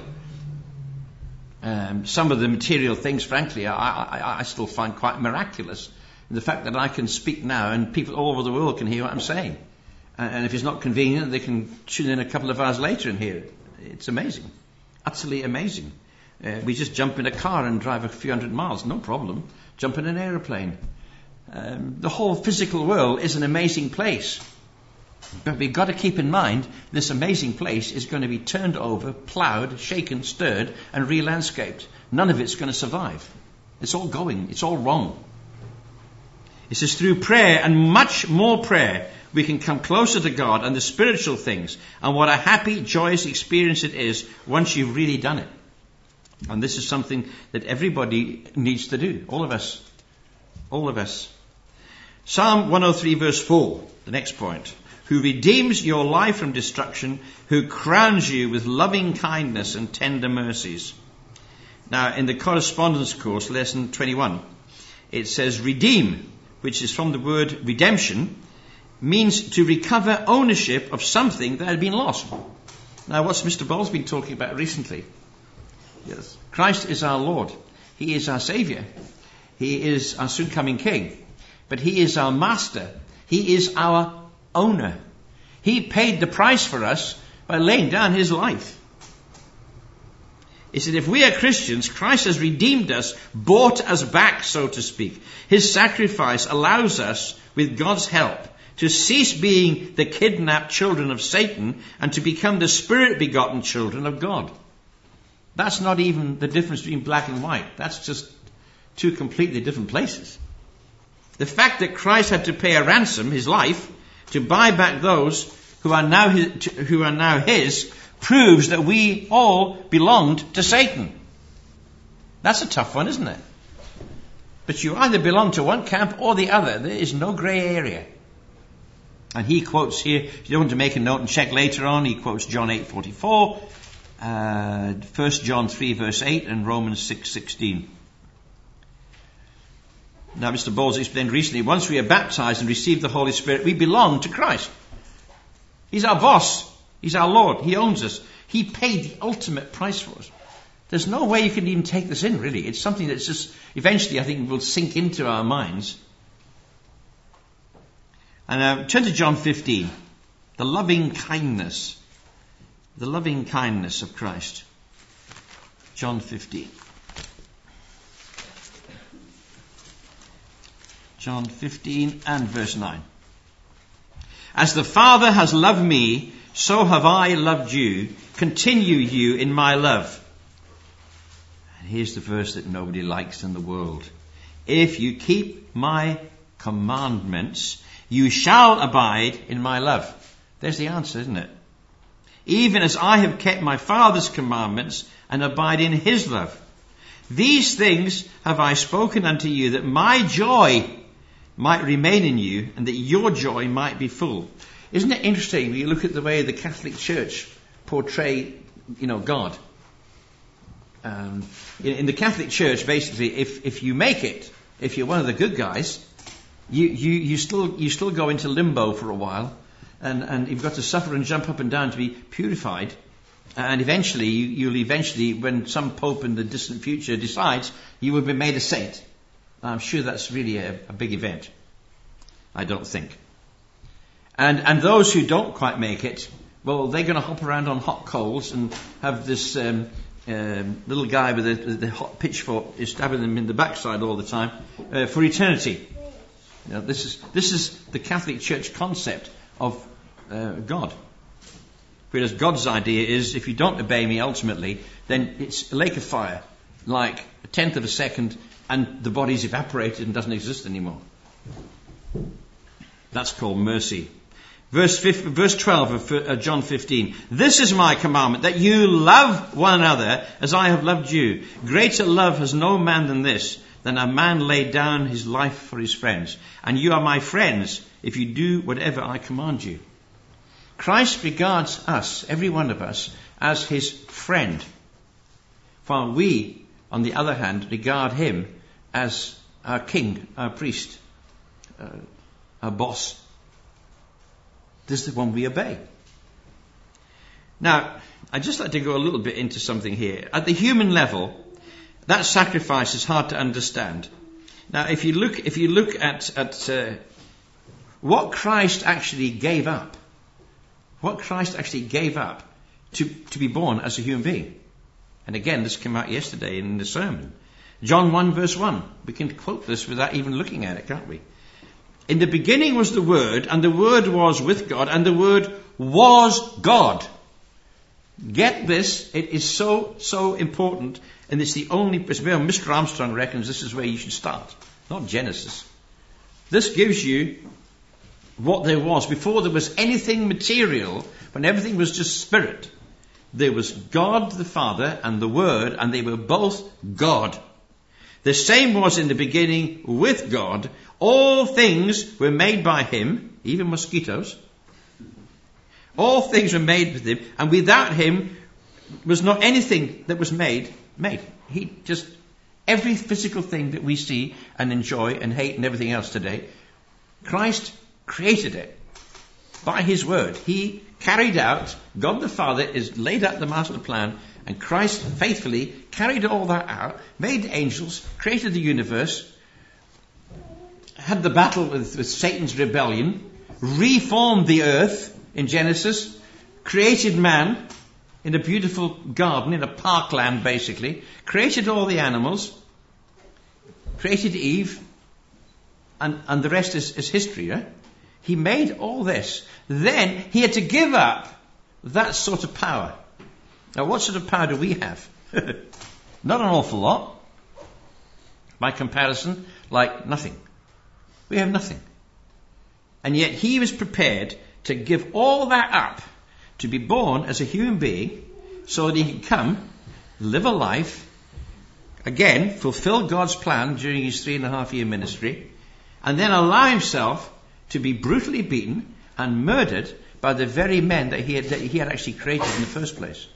Um, some of the material things, frankly, I, I, I still find quite miraculous. The fact that I can speak now and people all over the world can hear what I'm saying. And if it's not convenient, they can tune in a couple of hours later and hear it. It's amazing. Utterly amazing. Uh, we just jump in a car and drive a few hundred miles. No problem. Jump in an aeroplane. Um, the whole physical world is an amazing place. But we've got to keep in mind, this amazing place is going to be turned over, ploughed, shaken, stirred, and re-landscaped. None of it's going to survive. It's all going. It's all wrong. It says through prayer and much more prayer, we can come closer to God and the spiritual things. And what a happy, joyous experience it is once you've really done it. And this is something that everybody needs to do. All of us. All of us. Psalm one oh three verse four, the next point. Who redeems your life from destruction, who crowns you with loving kindness and tender mercies. Now, in the correspondence course, lesson twenty-one, it says redeem, which is from the word redemption, means to recover ownership of something that had been lost. Now, what's Mister Ball's been talking about recently? Yes. Christ is our Lord. He is our Saviour. He is our soon-coming King. But he is our Master. He is our owner. He paid the price for us by laying down his life. He said, if we are Christians, Christ has redeemed us, bought us back, so to speak. His sacrifice allows us, with God's help, to cease being the kidnapped children of Satan and to become the spirit-begotten children of God. That's not even the difference between black and white. That's just two completely different places. The fact that Christ had to pay a ransom, his life, to buy back those who are now his, who are now his, proves that we all belonged to Satan. That's a tough one, isn't it? But you either belong to one camp or the other. There is no grey area. And he quotes here, if you want to make a note and check later on, he quotes John eight forty-four, uh, First John three verse eight, and Romans six sixteen. Now, Mister Bowles explained recently, once we are baptized and receive the Holy Spirit, we belong to Christ. He's our boss. He's our Lord. He owns us. He paid the ultimate price for us. There's no way you can even take this in, really. It's something that's just, eventually, I think, will sink into our minds. And uh, turn to John fifteen. The loving kindness. The loving kindness of Christ. John fifteen. John fifteen and verse nine. As the Father has loved me, so have I loved you. Continue you in my love. And here's the verse that nobody likes in the world. If you keep my commandments, you shall abide in my love. There's the answer, isn't it? Even as I have kept my Father's commandments and abide in his love. These things have I spoken unto you, that my joy might remain in you, and that your joy might be full. Isn't it interesting when you look at the way the Catholic Church portray, you know, God? Um, in, in the Catholic Church, basically, if, if you make it, if you're one of the good guys, you, you, you still you still go into limbo for a while, and, and you've got to suffer and jump up and down to be purified. And eventually, you, you'll eventually, when some pope in the distant future decides, you will be made a saint. I'm sure that's really a, a big event. I don't think. And and those who don't quite make it, well, they're going to hop around on hot coals and have this um, um, little guy with the, the hot pitchfork is stabbing them in the backside all the time uh, for eternity. You know, this is this is the Catholic Church concept of uh, God. Whereas God's idea is, if you don't obey me ultimately, then it's a lake of fire, like a tenth of a second, and the body's evaporated and doesn't exist anymore. That's called mercy. Verse, fifteen, verse twelve of John fifteen. This is my commandment, that you love one another as I have loved you. Greater love has no man than this, than a man lay down his life for his friends. And you are my friends if you do whatever I command you. Christ regards us, every one of us, as his friend, while we, on the other hand, regard him as our king, our priest, uh, our boss. This is the one we obey. Now, I'd just like to go a little bit into something here. At the human level, that sacrifice is hard to understand. Now, if you look, if you look at at uh, what Christ actually gave up, what Christ actually gave up to to be born as a human being. And again, this came out yesterday in the sermon. John one verse one. We can quote this without even looking at it, can't we? In the beginning was the Word, and the Word was with God, and the Word was God. Get this, it is so, so important, and it's the only, Mister Armstrong reckons this is where you should start, not Genesis. This gives you what there was before there was anything material, when everything was just spirit. There was God the Father and the Word, and they were both God. The same was in the beginning with God. All things were made by him, even mosquitoes. All things were made with him, and without him was not anything that was made, made. He just, every physical thing that we see and enjoy and hate and everything else today, Christ created it by his word. He carried out, God the Father is laid out the master plan, and Christ faithfully carried all that out, made the angels, created the universe, had the battle with, with Satan's rebellion, reformed the earth in Genesis, created man in a beautiful garden, in a parkland basically, created all the animals, created Eve, and, and the rest is, is history, right? He made all this. Then he had to give up that sort of power. Now, what sort of power do we have? Not an awful lot. By comparison, like nothing. We have nothing. And yet he was prepared to give all that up to be born as a human being so that he could come, live a life, again, fulfill God's plan during his three and a half year ministry, and then allow himself to be brutally beaten and murdered by the very men that he had, that he had actually created in the first place.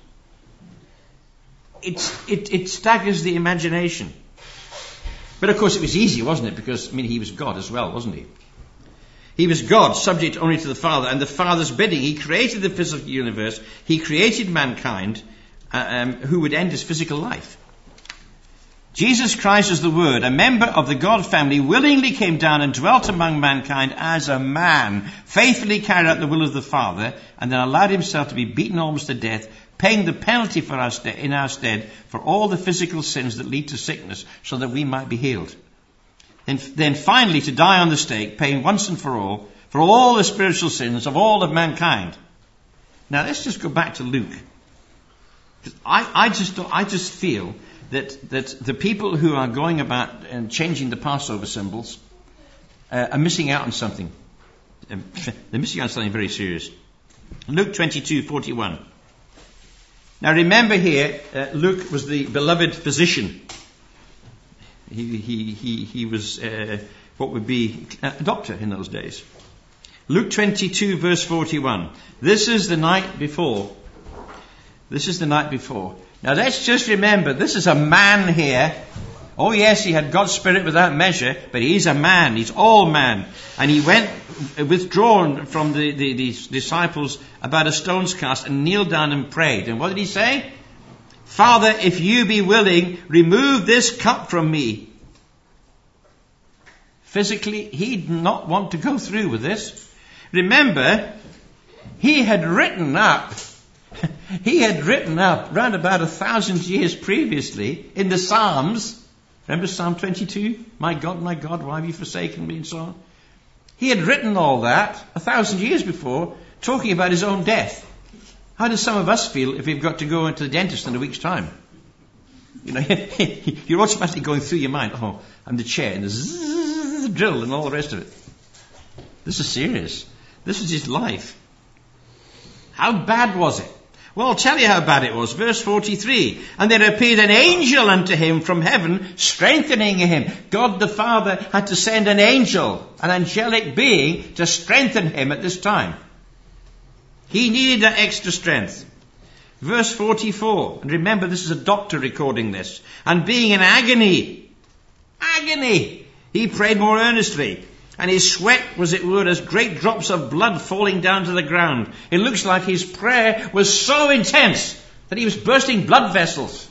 It's, it, it staggers the imagination. But of course it was easy, wasn't it? Because, I mean, he was God as well, wasn't he? He was God, subject only to the Father, and the Father's bidding. He created the physical universe. He created mankind, uh, um, who would end his physical life. Jesus Christ as the Word, a member of the God family, willingly came down and dwelt among mankind as a man, faithfully carried out the will of the Father, and then allowed himself to be beaten almost to death, paying the penalty for us in our stead for all the physical sins that lead to sickness, so that we might be healed. And then finally to die on the stake, paying once and for all for all the spiritual sins of all of mankind. Now let's just go back to Luke. I, I just don't, I just feel that that the people who are going about and changing the Passover symbols uh, are missing out on something. Um, they're missing out on something very serious. Luke twenty-two forty-one. Now remember here, uh, Luke was the beloved physician. He he he he was uh, what would be a doctor in those days. Luke twenty-two verse forty-one. This is the night before. This is the night before. Now let's just remember, this is a man here. Oh yes, he had God's Spirit without measure, but he's a man. He's all man. And he went withdrawn from the, the, the disciples about a stone's cast and kneeled down and prayed. And what did he say? Father, if you be willing, remove this cup from me. Physically, he did not want to go through with this. Remember, he had written up, he had written up round about a thousand years previously in the Psalms. Remember Psalm twenty-two? My God, my God, why have you forsaken me? And so on. He had written all that a thousand years before, talking about his own death. How does some of us feel if we've got to go into the dentist in a week's time? You know, you're automatically going through your mind, oh, I'm the chair and the zzz, drill and all the rest of it. This is serious. This is his life. How bad was it? Well, I'll tell you how bad it was. Verse forty-three. And there appeared an angel unto him from heaven, strengthening him. God the Father had to send an angel, an angelic being, to strengthen him at this time. He needed that extra strength. Verse forty-four. And remember, this is a doctor recording this. And being in agony, agony, he prayed more earnestly. And his sweat was, it were, as great drops of blood falling down to the ground. It looks like his prayer was so intense that he was bursting blood vessels.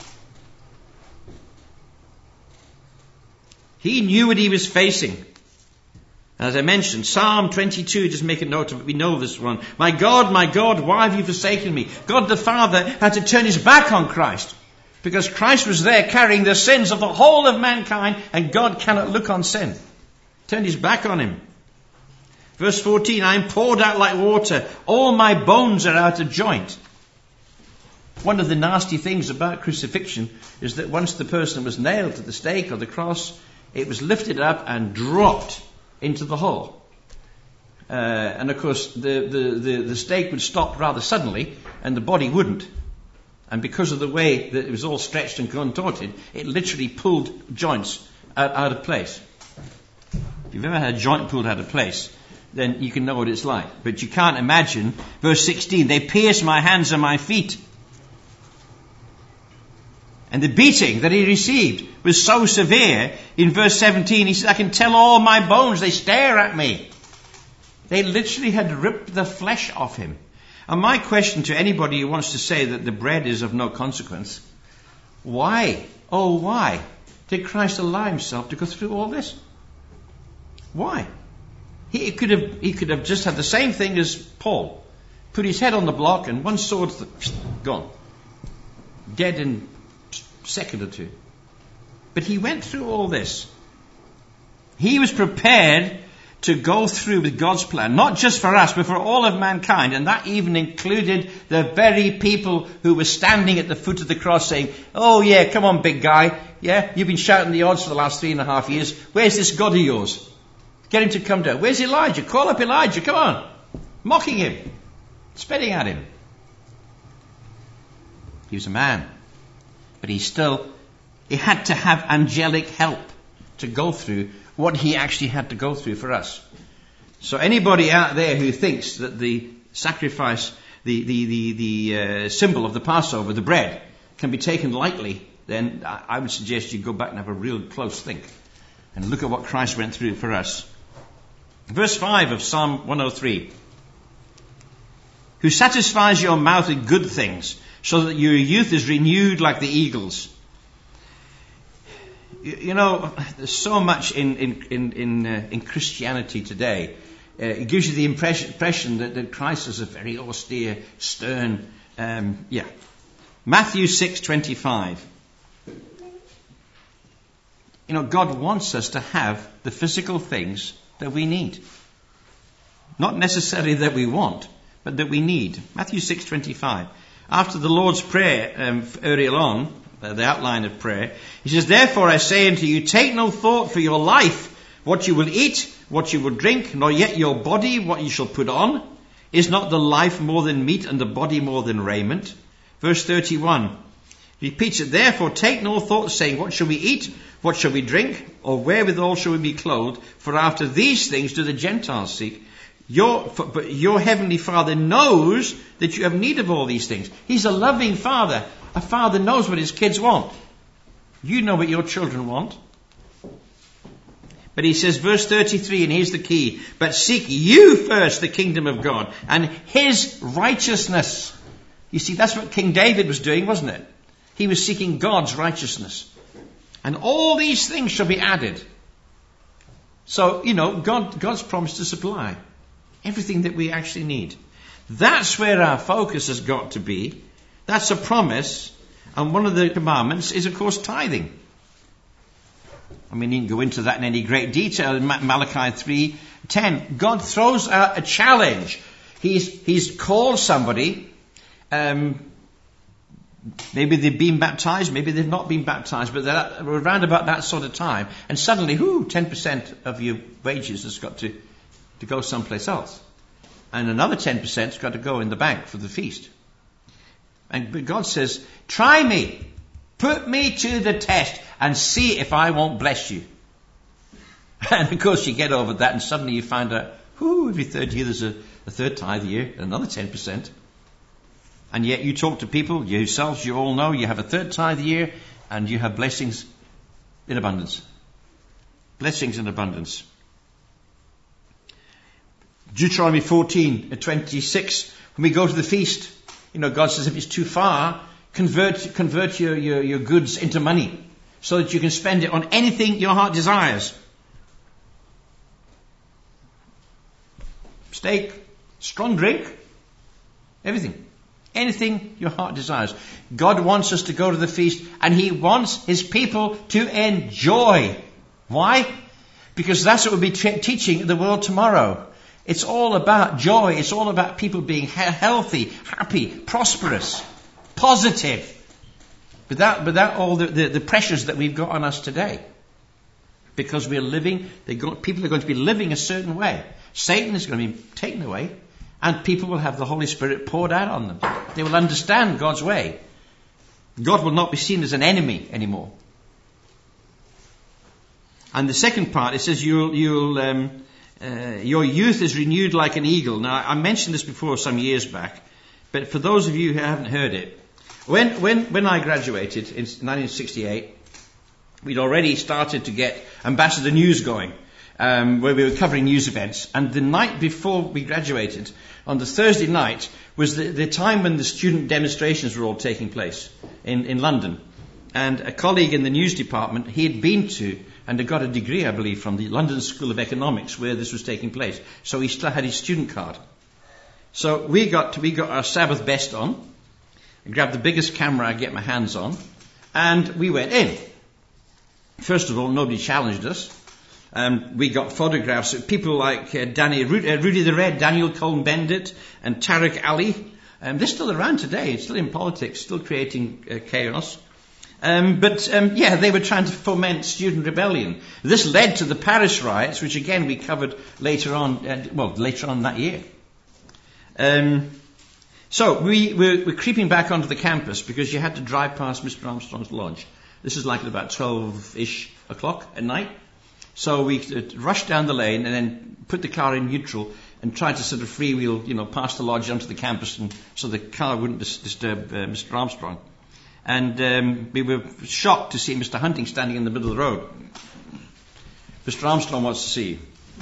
He knew what he was facing. As I mentioned, Psalm twenty-two, just make a note of it, we know this one. My God, my God, why have you forsaken me? God the Father had to turn his back on Christ, because Christ was there carrying the sins of the whole of mankind, and God cannot look on sin. Turned his back on him. Verse fourteen, I am poured out like water. All my bones are out of joint. One of the nasty things about crucifixion is that once the person was nailed to the stake or the cross, it was lifted up and dropped into the hole. Uh, and of course, the, the, the, the stake would stop rather suddenly, and the body wouldn't. And because of the way that it was all stretched and contorted, it literally pulled joints out, out of place. If you've ever had a joint pulled out of place, then you can know what it's like. But you can't imagine. Verse sixteen, they pierced my hands and my feet. And the beating that he received was so severe. In verse seventeen, he said, I can tell all my bones, they stare at me. They literally had ripped the flesh off him. And my question to anybody who wants to say that the bread is of no consequence, why, oh why, did Christ allow himself to go through all this? Why? He could have he could have just had the same thing as Paul. Put his head on the block and one sword, gone. Dead in a second or two. But he went through all this. He was prepared to go through with God's plan, not just for us, but for all of mankind. And that even included the very people who were standing at the foot of the cross saying, oh yeah, come on big guy. Yeah, you've been shouting the odds for the last three and a half years. Where's this God of yours? Get him to come down. Where's Elijah? Call up Elijah. Come on. Mocking him. Spitting at him. He was a man. But he still He had to have angelic help to go through what he actually had to go through for us. So anybody out there who thinks that the sacrifice, the, the, the, the uh, symbol of the Passover, the bread, can be taken lightly, then I would suggest you go back and have a real close think and look at what Christ went through for us. Verse five of Psalm one oh three. Who satisfies your mouth with good things, so that your youth is renewed like the eagles. You, you know, there's so much in in in in, uh, in Christianity today. Uh, it gives you the impression, impression that, that Christ is a very austere, stern. Um, yeah, Matthew six twenty-five. You know, God wants us to have the physical things that we need, not necessarily that we want, but that we need. Matthew six twenty-five. After the Lord's Prayer, um, earlier on, uh, the outline of prayer, he says, therefore I say unto you, take no thought for your life, what you will eat, what you will drink, nor yet your body, what you shall put on. Is not the life more than meat, and the body more than raiment? Verse thirty-one. He repeats it, therefore take no thought, saying, what shall we eat, what shall we drink, or wherewithal shall we be clothed? For after these things do the Gentiles seek. Your, for, but your heavenly Father knows that you have need of all these things. He's a loving Father. A father knows what his kids want. You know what your children want. But he says, verse thirty-three, and here's the key. But seek you first the kingdom of God and his righteousness. You see, that's what King David was doing, wasn't it? He was seeking God's righteousness. And all these things shall be added. So, you know, God, God's promised to supply everything that we actually need. That's where our focus has got to be. That's a promise. And one of the commandments is, of course, tithing. I mean, you can go into that in any great detail in Malachi three ten. God throws out a challenge. He's, he's called somebody, um, maybe they've been baptized, maybe they've not been baptized, but they're around about that sort of time. And suddenly, whoo, ten percent of your wages has got to, to go someplace else. And another ten percent has got to go in the bank for the feast. And but God says, try me, put me to the test and see if I won't bless you. And of course you get over that and suddenly you find out, whoo, every third year there's a, a third tithe year, another ten percent. And yet you talk to people, yourselves, you all know you have a third tithe year and you have blessings in abundance. Blessings in abundance. Deuteronomy fourteen twenty-six, when we go to the feast, you know, God says if it's too far, convert convert your, your, your goods into money so that you can spend it on anything your heart desires. Steak, strong drink, everything. Anything your heart desires. God wants us to go to the feast and he wants his people to enjoy. Why? Because that's what we'll be t- teaching the world tomorrow. It's all about joy. It's all about people being he- healthy, happy, prosperous, positive. Without, without all the, the, the pressures that we've got on us today. Because we're living, go, people are going to be living a certain way. Satan is going to be taken away. And people will have the Holy Spirit poured out on them. They will understand God's way. God will not be seen as an enemy anymore. And the second part, it says, you'll, you'll, um, uh, your youth is renewed like an eagle. Now, I mentioned this before some years back, but for those of you who haven't heard it, when, when, when I graduated in nineteen sixty-eight, we'd already started to get Ambassador News going. Um, where we were covering news events. And the night before we graduated, on the Thursday night, was the, the time when the student demonstrations were all taking place in, in London. And a colleague in the news department, he had been to, and had got a degree, I believe, from the London School of Economics, where this was taking place. So he still had his student card. So we got to, we got our Sabbath best on, and grabbed the biggest camera I could get my hands on, and we went in. First of all, nobody challenged us. Um, we got photographs of people like uh, Danny, Rudy, uh, Rudy the Red, Daniel Cohn-Bendit, and Tariq Ali. Um, they're still around today, still in politics, still creating uh, chaos. Um, but um, yeah, they were trying to foment student rebellion. This led to the Paris riots, which again we covered later on. Uh, well, later on that year. Um, so we were, we're creeping back onto the campus because you had to drive past Mister Armstrong's lodge. This is like at about twelve-ish o'clock at night. So we uh, rushed down the lane and then put the car in neutral and tried to sort of freewheel, you know, past the lodge onto the campus, and so the car wouldn't dis- disturb uh, Mister Armstrong. And um, we were shocked to see Mister Hunting standing in the middle of the road. Mister Armstrong wants to see you.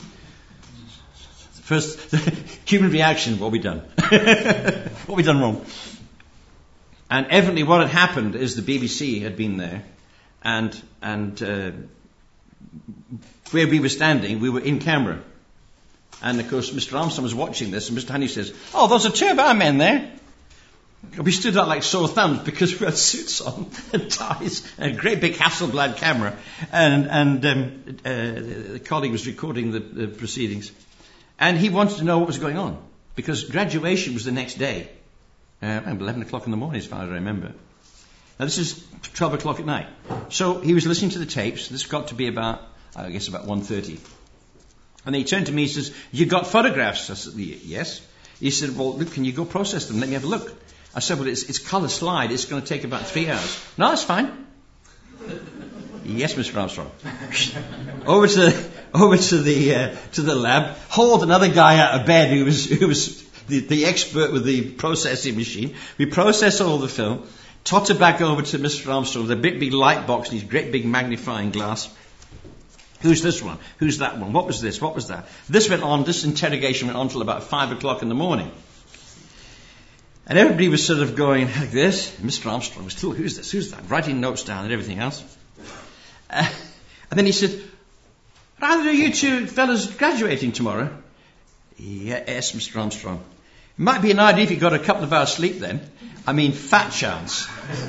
First, human reaction, what have we done? What have we done wrong? And evidently what had happened is the B B C had been there, and and uh, where we were standing, we were in camera. And of course, Mister Armstrong was watching this, and Mister Honey says, "Oh, those are two of our men there." We stood up like sore thumbs because we had suits on and ties and a great big Hasselblad camera. And, and um, uh, the colleague was recording the, the proceedings. And he wanted to know what was going on, because graduation was the next day. Uh, eleven o'clock in the morning, as far as I remember. Now, this is twelve o'clock at night. So he was listening to the tapes. This got to be about, I guess, about one thirty. And then he turned to me and says, "You got photographs?" I said, "Yes." He said, "Well, look, can you go process them? Let me have a look." I said, "Well, it's, it's colour slide. It's going to take about three hours." "No, that's fine." "Yes, Mister Armstrong." over to over to the uh, to the lab, hauled another guy out of bed who was who was the, the expert with the processing machine. We processed all the film, totted back over to Mister Armstrong with a big big light box and his great big magnifying glass. "Who's this one? Who's that one? What was this? What was that?" This went on. This interrogation went on till about five o'clock in the morning. And everybody was sort of going like this. Mister Armstrong was still, "Who's this? Who's that?" Writing notes down and everything else. Uh, and then he said, "Are you two fellas graduating tomorrow?" "Yes, Mister Armstrong." "It might be an idea if you got a couple of hours sleep then." I mean, fat chance.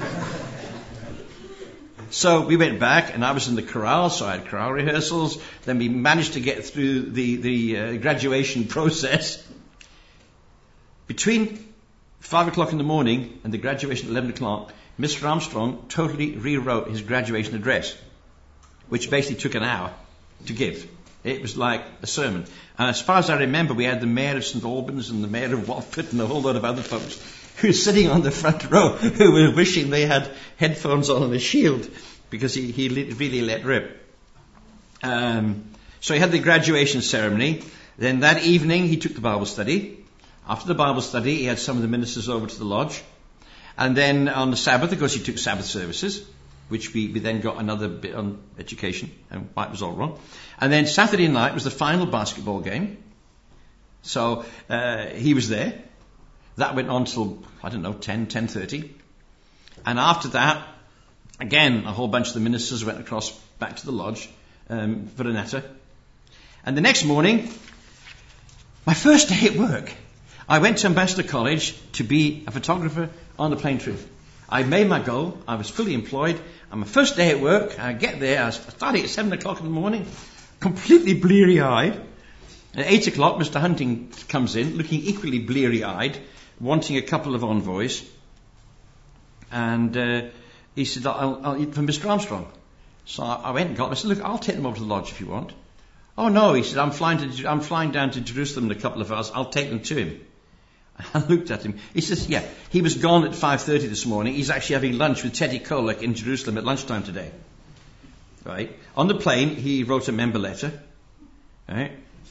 So we went back, and I was in the chorale, so I had chorale rehearsals. Then we managed to get through the, the uh, graduation process. Between five o'clock in the morning and the graduation at eleven o'clock, Mister Armstrong totally rewrote his graduation address, which basically took an hour to give. It was like a sermon. And as far as I remember, we had the mayor of Saint Albans and the mayor of Watford and a whole lot of other folks who were sitting on the front row who were wishing they had headphones on and a shield, because he, he really let rip. Um, so he had the graduation ceremony. Then that evening he took the Bible study. After the Bible study, he had some of the ministers over to the lodge. And then on the Sabbath, of course, he took Sabbath services, which we, we then got another bit on education, and why it was all wrong. And then Saturday night was the final basketball game. So uh, he was there. That went on till, I don't know, ten, ten thirty. And after that, again, a whole bunch of the ministers went across back to the lodge um, for a natter. And the next morning, my first day at work, I went to Ambassador College to be a photographer on the Plain Truth. I made my goal. I was fully employed. On my first day at work, I get there. I was starting at seven o'clock in the morning, completely bleary-eyed. At eight o'clock, Mister Hunting comes in, looking equally bleary-eyed, wanting a couple of envoys. And uh, he said, I'll, I'll, for Mister Armstrong. So I, I went and got him. I said, "Look, I'll take them over to the lodge if you want." "Oh, no," he said, I'm flying to, I'm flying down to Jerusalem in a couple of hours. I'll take them to him." I looked at him. He says, "Yeah, he was gone at five thirty this morning. He's actually having lunch with Teddy Kollek in Jerusalem at lunchtime today." Right. On the plane, he wrote a member letter. Right.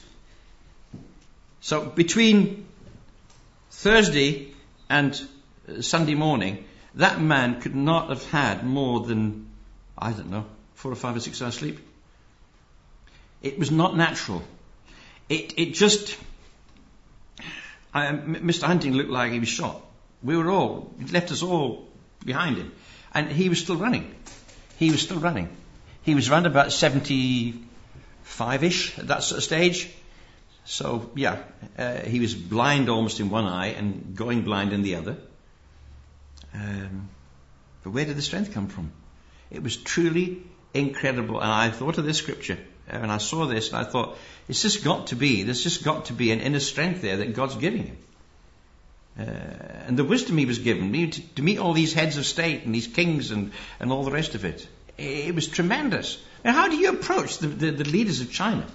So between Thursday and Sunday morning, that man could not have had more than, I don't know, four or five or six hours sleep. It was not natural. It it just... I, Mister Hunting looked like he was shot. We were all, he left us all behind him. And he was still running. He was still running. He was around about seventy-five-ish at that sort of stage. So, yeah, uh, he was blind almost in one eye and going blind in the other. Um, but where did the strength come from? It was truly incredible. And I thought of this scripture, and I saw this, and I thought, it's just got to be, there's just got to be an inner strength there that God's giving him. Uh, and the wisdom he was given, to, to meet all these heads of state and these kings and, and all the rest of it. It was tremendous. Now, how do you approach the, the, the leaders of China?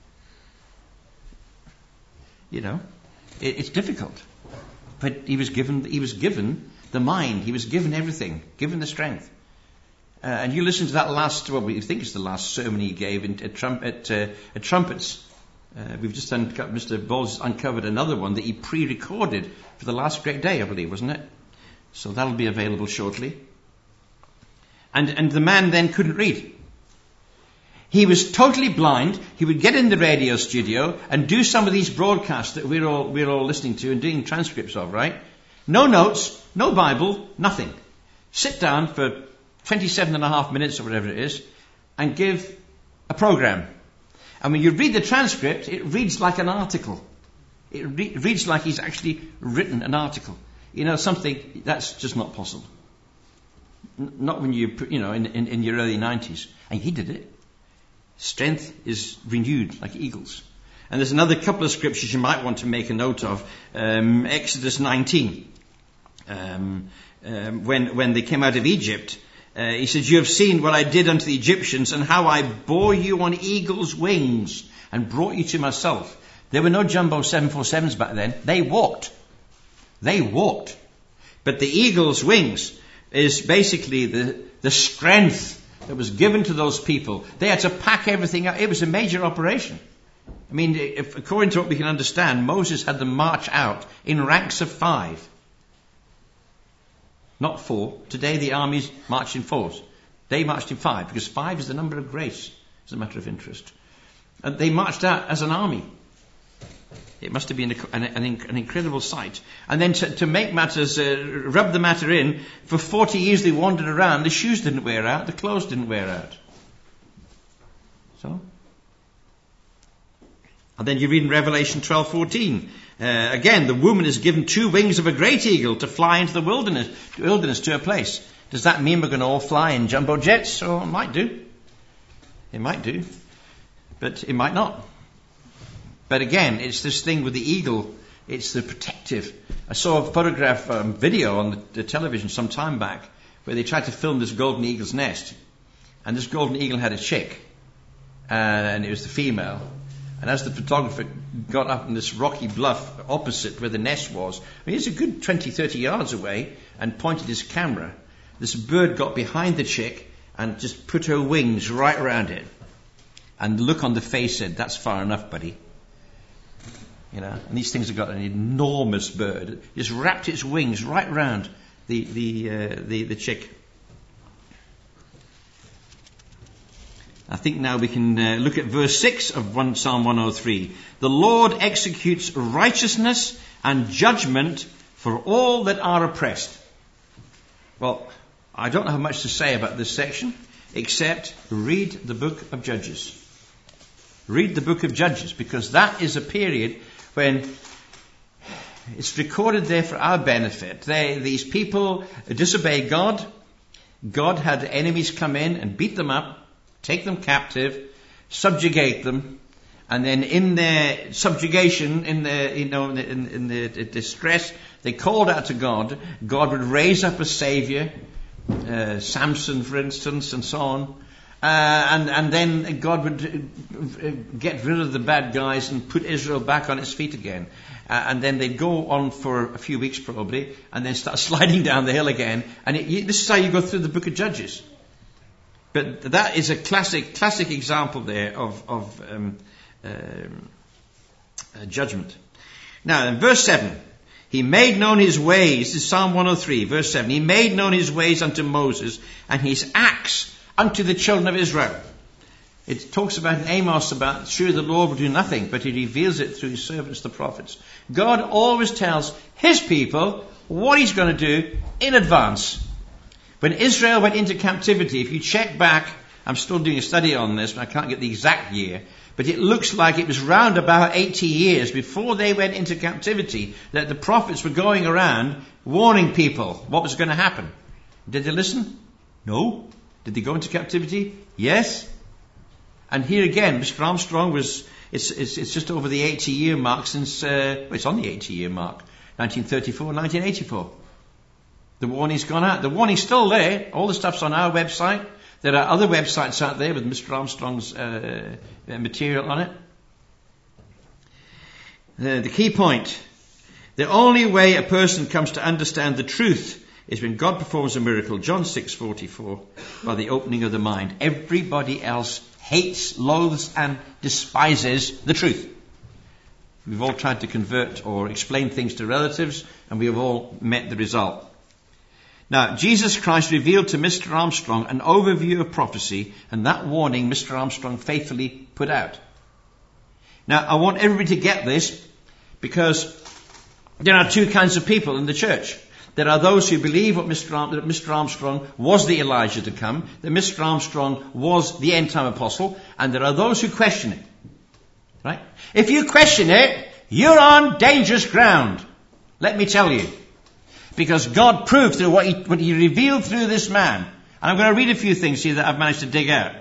You know, it, it's difficult. But he was given, he was given the mind, he was given everything, given the strength. Uh, and you listen to that last, well, we think it's the last sermon he gave in, at, Trump, at, uh, at Trumpets. Uh, we've just uncovered, Mister Bowles uncovered another one that he pre-recorded for the last great day, I believe, wasn't it? So that'll be available shortly. And, and the man then couldn't read. He was totally blind. He would get in the radio studio and do some of these broadcasts that we're all, we're all listening to and doing transcripts of, right? No notes, no Bible, nothing. Sit down for twenty-seven and a half minutes or whatever it is and give a program. And when you read the transcript, it reads like an article. It re- reads like he's actually written an article. You know, something that's just not possible. N- not when you, you know, in, in, in your early nineties. And he did it. Strength is renewed like eagles. And there's another couple of scriptures you might want to make a note of. Um, Exodus nineteen. Um, um, when, when they came out of Egypt, uh, he said, "You have seen what I did unto the Egyptians and how I bore you on eagle's wings and brought you to myself." There were no jumbo seven forty-sevens back then. They walked. They walked. But the eagle's wings is basically the, the strength that was given to those people. They had to pack everything up. It was a major operation. I mean, if, according to what we can understand, Moses had them march out in ranks of five. Not four. Today the armies march in fours. They marched in five because five is the number of grace, as a matter of interest. And they marched out as an army. It must have been a, an, an, an incredible sight. And then to, to make matters, uh, rub the matter in, for forty years they wandered around. The shoes didn't wear out. The clothes didn't wear out. So? And then you read in Revelation twelve fourteen. Uh, again, the woman is given two wings of a great eagle to fly into the wilderness, wilderness to a place. Does that mean we're going to all fly in jumbo jets? Oh, it might do. It might do. But it might not. But again, it's this thing with the eagle. It's the protective. I saw a photograph, um, video on the, the television some time back where they tried to film this golden eagle's nest. And this golden eagle had a chick. Uh, and it was the female. And as the photographer got up on this rocky bluff opposite where the nest was, I mean, it's a good twenty, thirty yards away, and pointed his camera, this bird got behind the chick and just put her wings right around it. And the look on the face said, "That's far enough, buddy." You know, and these things have got an enormous bird. It just wrapped its wings right around the the uh, the, the chick. I think now we can uh, look at verse six of one, Psalm one oh three. "The Lord executes righteousness and judgment for all that are oppressed." Well, I don't have much to say about this section, except read the book of Judges. Read the book of Judges, because that is a period when it's recorded there for our benefit. They, these people disobeyed God. God had enemies come in and beat them up, take them captive, subjugate them, and then in their subjugation, in their, you know, in, in their distress, they called out to God. God would raise up a savior, uh, Samson, for instance, and so on. Uh, and, and then God would get rid of the bad guys and put Israel back on its feet again. Uh, and then they'd go on for a few weeks probably, and then start sliding down the hill again. And it, you, this is how you go through the book of Judges. But that is a classic, classic example there of, of um, um, uh, judgment. Now, in verse seven, "He made known his ways," this is Psalm one oh three, verse seven, "He made known his ways unto Moses, and his acts unto the children of Israel." It talks about in Amos about, sure, the Lord will do nothing, but he reveals it through his servants, the prophets. God always tells his people what he's going to do in advance. When Israel went into captivity, if you check back, I'm still doing a study on this, but I can't get the exact year, but it looks like it was round about eighty years before they went into captivity that the prophets were going around warning people what was going to happen. Did they listen? No. Did they go into captivity? Yes. And here again, Mister Armstrong was, it's, it's, it's just over the eighty year mark since, uh, well, it's on the eighty year mark, nineteen thirty-four, nineteen eighty-four. The warning's gone out. The warning's still there. All the stuff's on our website. There are other websites out there with Mister Armstrong's uh, material on it. The, the key point, the only way a person comes to understand the truth is when God performs a miracle, John six forty-four, by the opening of the mind. Everybody else hates, loathes, and despises the truth. We've all tried to convert or explain things to relatives, and we have all met the result. Now, Jesus Christ revealed to Mister Armstrong an overview of prophecy, and that warning Mister Armstrong faithfully put out. Now, I want everybody to get this, because there are two kinds of people in the church. There are those who believe what Mister Arm- that Mister Armstrong was the Elijah to come, that Mister Armstrong was the end-time apostle, and there are those who question it. Right? If you question it, you're on dangerous ground. Let me tell you. Because God proved through what he, what he revealed through this man. And I'm going to read a few things here that I've managed to dig out.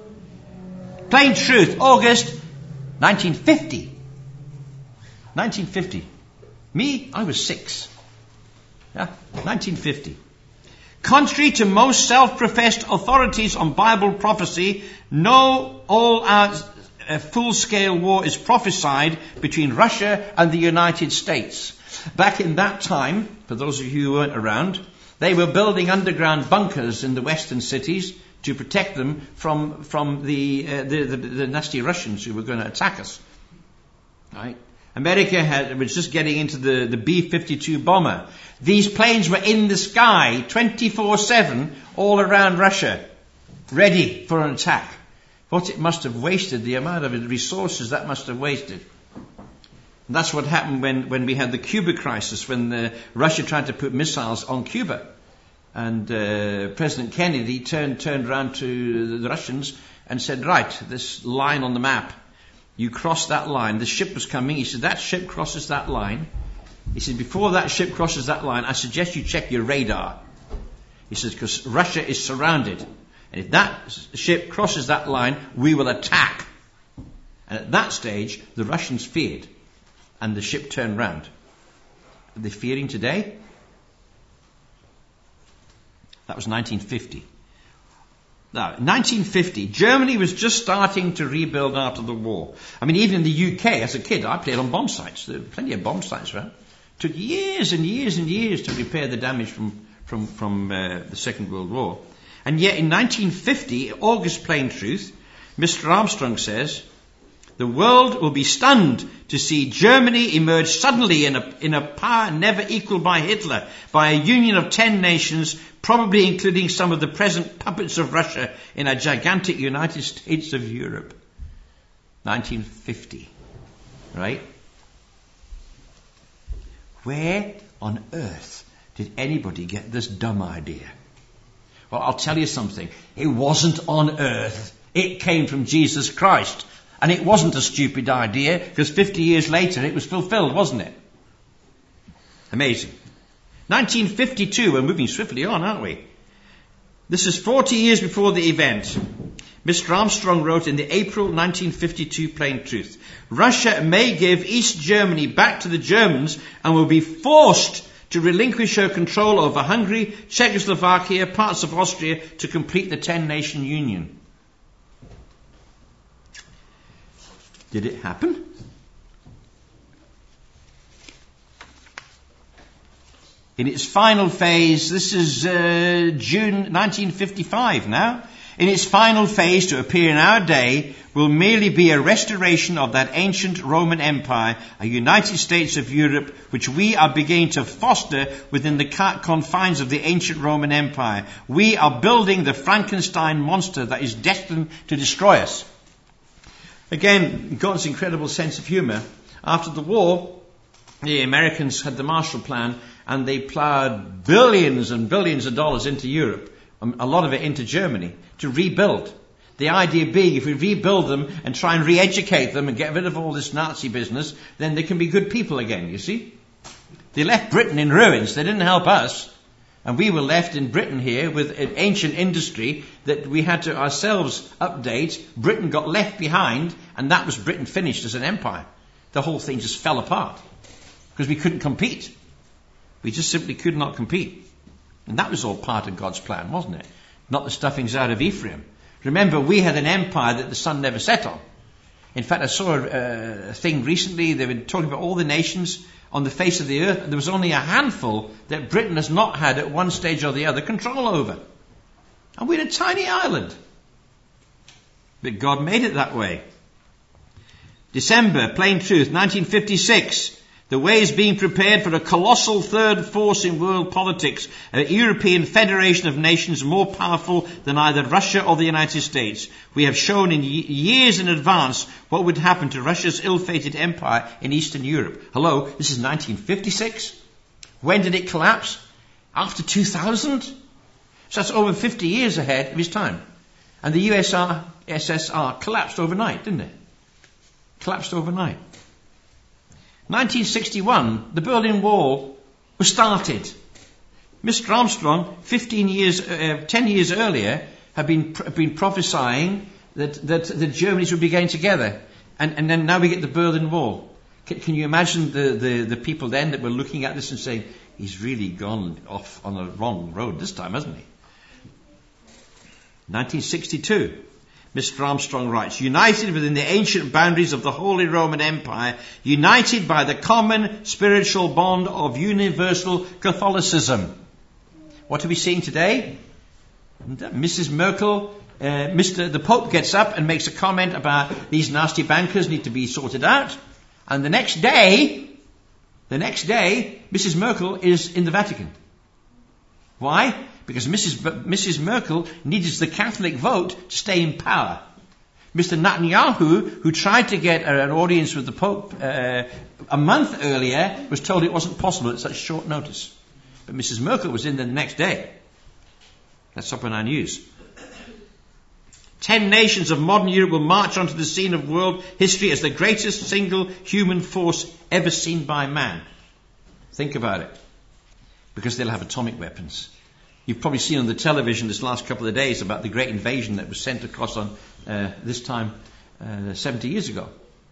Plain Truth, August nineteen fifty. nineteen fifty. Me, I was six. Yeah, nineteen fifty. Contrary to most self-professed authorities on Bible prophecy, no all-out uh, full-scale war is prophesied between Russia and the United States. Back in that time, for those of you who weren't around, they were building underground bunkers in the western cities to protect them from from the uh, the, the, the nasty Russians who were going to attack us. Right? America had, was just getting into the, the B fifty-two bomber. These planes were in the sky twenty-four seven all around Russia, ready for an attack. What it must have wasted, the amount of resources that must have wasted. And that's what happened when, when we had the Cuba crisis, when the, Russia tried to put missiles on Cuba. And uh, President Kennedy turned turned around to the Russians and said, right, this line on the map, you cross that line. The ship was coming. He said, that ship crosses that line. He said, before that ship crosses that line, I suggest you check your radar. He says, because Russia is surrounded. And if that ship crosses that line, we will attack. And at that stage, the Russians feared. And the ship turned round. Are they fearing today? That was nineteen fifty. Now, nineteen fifty, Germany was just starting to rebuild after the war. I mean, even in the U K, as a kid, I played on bomb sites. There were plenty of bomb sites around. It took years and years and years to repair the damage from, from, from uh, the Second World War. And yet in nineteen fifty, August Plain Truth, Mister Armstrong says, the world will be stunned to see Germany emerge suddenly in a, in a power never equaled by Hitler, by a union of ten nations, probably including some of the present puppets of Russia in a gigantic United States of Europe. nineteen fifty. Right? Where on earth did anybody get this dumb idea? Well, I'll tell you something. It wasn't on earth. It came from Jesus Christ. And it wasn't a stupid idea, because fifty years later it was fulfilled, wasn't it? Amazing. nineteen fifty-two, we're moving swiftly on, aren't we? This is forty years before the event. Mister Armstrong wrote in the April nineteen fifty-two Plain Truth, Russia may give East Germany back to the Germans and will be forced to relinquish her control over Hungary, Czechoslovakia, parts of Austria to complete the ten-nation union. Did it happen? In its final phase, this is uh, June nineteen fifty-five now, in its final phase to appear in our day will merely be a restoration of that ancient Roman Empire, a United States of Europe, which we are beginning to foster within the confines of the ancient Roman Empire. We are building the Frankenstein monster that is destined to destroy us. Again, God's incredible sense of humor. After the war, the Americans had the Marshall Plan, and they plowed billions and billions of dollars into Europe, a lot of it into Germany, to rebuild. The idea being, if we rebuild them and try and re-educate them and get rid of all this Nazi business, then they can be good people again, you see. They left Britain in ruins. They didn't help us. And we were left in Britain here with an ancient industry that we had to ourselves update. Britain got left behind, and that was Britain finished as an empire. The whole thing just fell apart because we couldn't compete. We just simply could not compete. And that was all part of God's plan, wasn't it? Not the stuffings out of Ephraim. Remember, we had an empire that the sun never set on. In fact, I saw a, a thing recently. They were talking about all the nations on the face of the earth. There was only a handful that Britain has not had at one stage or the other control over. And we're a tiny island. But God made it that way. December, plain truth, nineteen fifty-six. The way is being prepared for a colossal third force in world politics, a European federation of nations more powerful than either Russia or the United States. We have shown in years in advance what would happen to Russia's ill-fated empire in Eastern Europe. Hello, this is nineteen fifty-six. When did it collapse? After two thousand? So that's over fifty years ahead of his time. And the U S S R collapsed overnight, didn't it? Collapsed overnight. nineteen sixty-one, the Berlin Wall was started. Mister Armstrong, fifteen years, uh, ten years earlier, had been been prophesying that that the Germans would be getting together, and and then now we get the Berlin Wall. Can, can you imagine the, the the people then that were looking at this and saying, "He's really gone off on the wrong road this time, hasn't he?" nineteen sixty-two. Mister Armstrong writes, united within the ancient boundaries of the Holy Roman Empire, united by the common spiritual bond of universal Catholicism. What are we seeing today? Missus Merkel, uh, Mister the Pope gets up and makes a comment about these nasty bankers need to be sorted out. And the next day, the next day, Missus Merkel is in the Vatican. Why? Because Missus B- Missus Merkel needs the Catholic vote to stay in power. Mister Netanyahu, who tried to get an audience with the Pope uh, a month earlier, was told it wasn't possible at such short notice. But Missus Merkel was in there the next day. That's up on our news. Ten nations of modern Europe will march onto the scene of world history as the greatest single human force ever seen by man. Think about it. Because they'll have atomic weapons. You've probably seen on the television this last couple of days about the great invasion that was sent across on uh, this time uh, seventy years ago.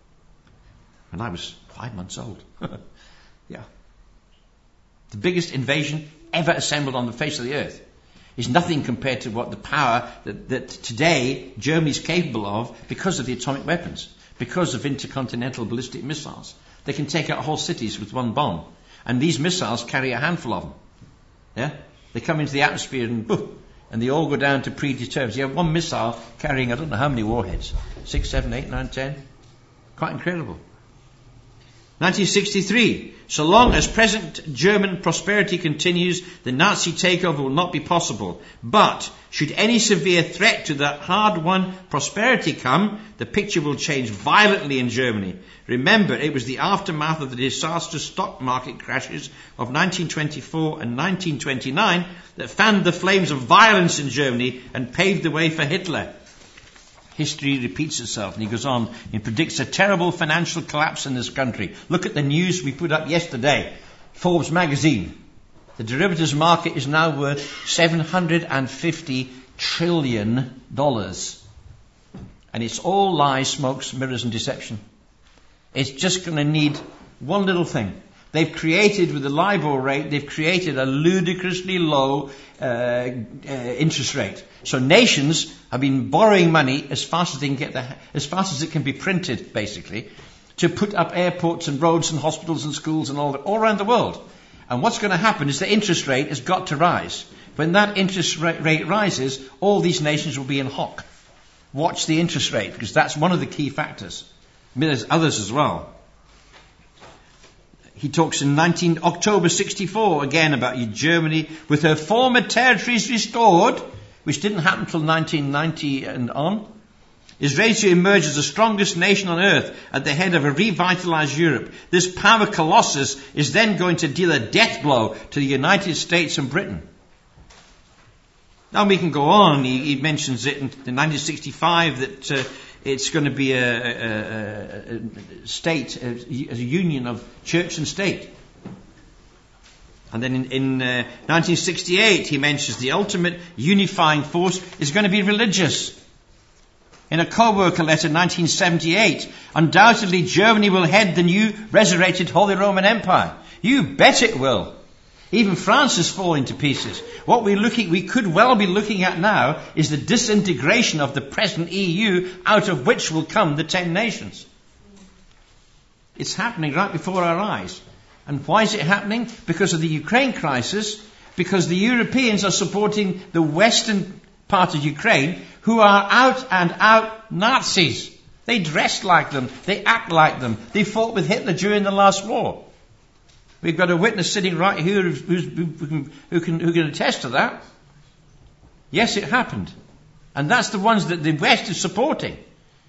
And I was five months old. Yeah. The biggest invasion ever assembled on the face of the earth is nothing compared to what the power that, that today Germany is capable of because of the atomic weapons, because of intercontinental ballistic missiles. They can take out whole cities with one bomb. And these missiles carry a handful of them. Yeah? They come into the atmosphere and boom, and they all go down to predetermined. You have one missile carrying I don't know how many warheads. Six, seven, eight, nine, ten. Quite incredible. nineteen sixty-three. So long as present German prosperity continues, the Nazi takeover will not be possible. But should any severe threat to that hard-won prosperity come, the picture will change violently in Germany. Remember, it was the aftermath of the disastrous stock market crashes of nineteen twenty-four and nineteen twenty-nine that fanned the flames of violence in Germany and paved the way for Hitler. History repeats itself, and he goes on and predicts a terrible financial collapse in this country. Look at the news we put up yesterday. Forbes magazine. The derivatives market is now worth seven hundred fifty trillion dollars. And it's all lies, smokes, mirrors and deception. It's just going to need one little thing. They've created, with the LIBOR rate, they've created a ludicrously low uh, uh, interest rate. So nations have been borrowing money as fast as they can get the, as fast as it can be printed, basically, to put up airports and roads and hospitals and schools and all that, all around the world. And what's going to happen is the interest rate has got to rise. When that interest rate rises, all these nations will be in hock. Watch the interest rate, because that's one of the key factors. I mean, there's others as well. He talks in nineteen October sixty-four again about Germany with her former territories restored, which didn't happen until nineteen ninety and on, is ready to emerge as the strongest nation on earth at the head of a revitalized Europe. This power colossus is then going to deal a death blow to the United States and Britain. Now we can go on. He, he mentions it in, in nineteen sixty-five that uh, it's going to be a, a, a state, a, a union of church and state. And then in, in uh, nineteen sixty-eight, he mentions the ultimate unifying force is going to be religious. In a co-worker letter, nineteen seventy-eight, undoubtedly Germany will head the new resurrected Holy Roman Empire. You bet it will. Even France is falling to pieces. What we're looking, we could well be looking at now is the disintegration of the present E U, out of which will come the ten nations. It's happening right before our eyes. And why is it happening? Because of the Ukraine crisis, because the Europeans are supporting the western part of Ukraine, who are out and out Nazis. They dress like them, they act like them, they fought with Hitler during the last war. We've got a witness sitting right here who's, who's, who, can, who, can, who can attest to that. Yes, it happened. And that's the ones that the West is supporting.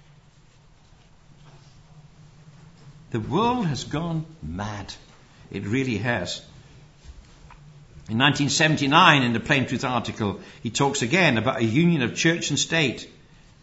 The world has gone mad. It really has. In nineteen seventy-nine, in the Plain Truth article, he talks again about a union of church and state.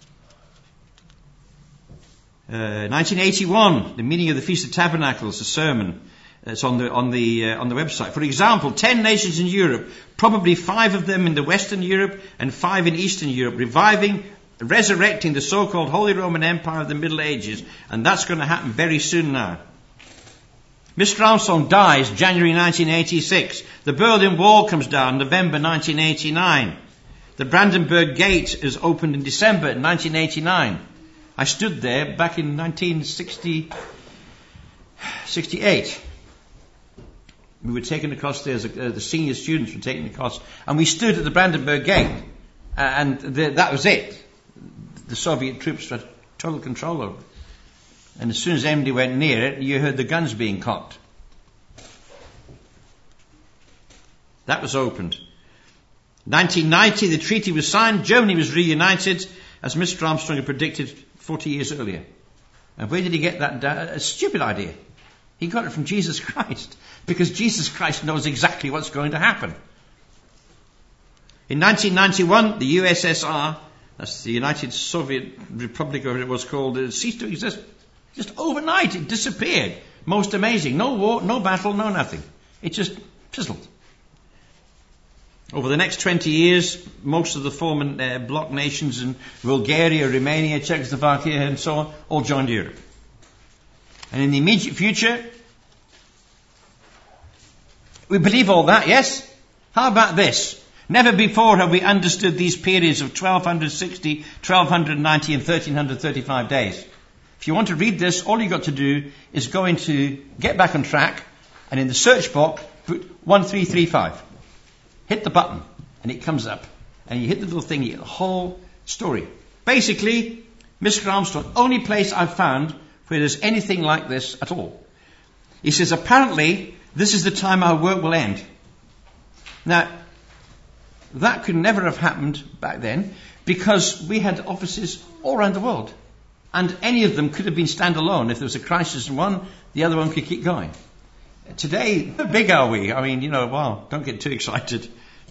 Uh, nineteen eighty-one, the meaning of the Feast of Tabernacles, a sermon. It's on the on the uh, on the website. For example, ten nations in Europe, probably five of them in the Western Europe and five in Eastern Europe, reviving, resurrecting the so-called Holy Roman Empire of the Middle Ages, and that's going to happen very soon now. Mister Armstrong dies January nineteen eighty-six. The Berlin Wall comes down November nineteen eighty-nine. The Brandenburg Gate is opened in December nineteen eighty-nine. I stood there back in nineteen sixty, sixty-eight. We were taken across there, as a, uh, the senior students were taken across, and we stood at the Brandenburg Gate, uh, and the, that was it. The Soviet troops were total control over it. And as soon as anybody went near it, you heard the guns being cocked. That was opened. nineteen ninety, the treaty was signed. Germany was reunited, as Mister Armstrong had predicted forty years earlier. And where did he get that? Da- a stupid idea. He got it from Jesus Christ, because Jesus Christ knows exactly what's going to happen. In nineteen ninety-one, the U S S R, that's the United Soviet Republic, or it was called, it ceased to exist. Just overnight, it disappeared. Most amazing. No war, no battle, no nothing. It just fizzled. Over the next twenty years, most of the former uh, bloc nations in Bulgaria, Romania, Czechoslovakia, and so on, all joined Europe. And in the immediate future, we believe all that, yes? How about this? Never before have we understood these periods of twelve sixty, twelve ninety, and thirteen thirty-five days. If you want to read this, all you've got to do is go into Get Back on Track, and in the search box, put one three three five. Hit the button, and it comes up. And you hit the little thing, you get the whole story. Basically, Mister Armstrong, only place I've found where there's anything like this at all. He says, apparently, this is the time our work will end. Now, that could never have happened back then, because we had offices all around the world. And any of them could have been standalone. If there was a crisis in one, the other one could keep going. Today, how big are we? I mean, you know, wow, don't get too excited.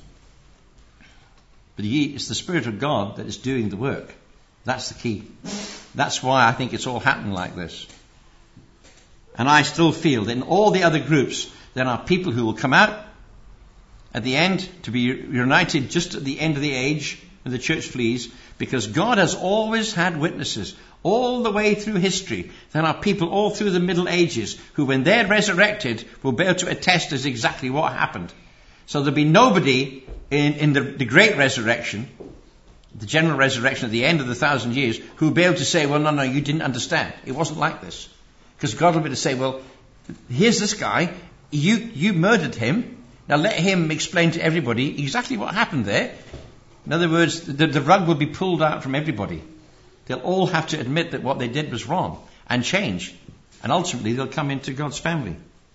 But it's the Spirit of God that is doing the work. That's the key. That's why I think it's all happening like this. And I still feel that in all the other groups, there are people who will come out at the end to be united just at the end of the age, and the church flees, because God has always had witnesses all the way through history. There are people all through the Middle Ages who, when they're resurrected, will be able to attest as exactly what happened. So there'll be nobody in, in the, the great resurrection, the general resurrection at the end of the thousand years, who will be able to say, well, no, no, you didn't understand. It wasn't like this. Because God will be able to say, well, here's this guy, you, you murdered him, now let him explain to everybody exactly what happened there. In other words, the, the rug will be pulled out from everybody. They'll all have to admit that what they did was wrong and change. And ultimately they'll come into God's family.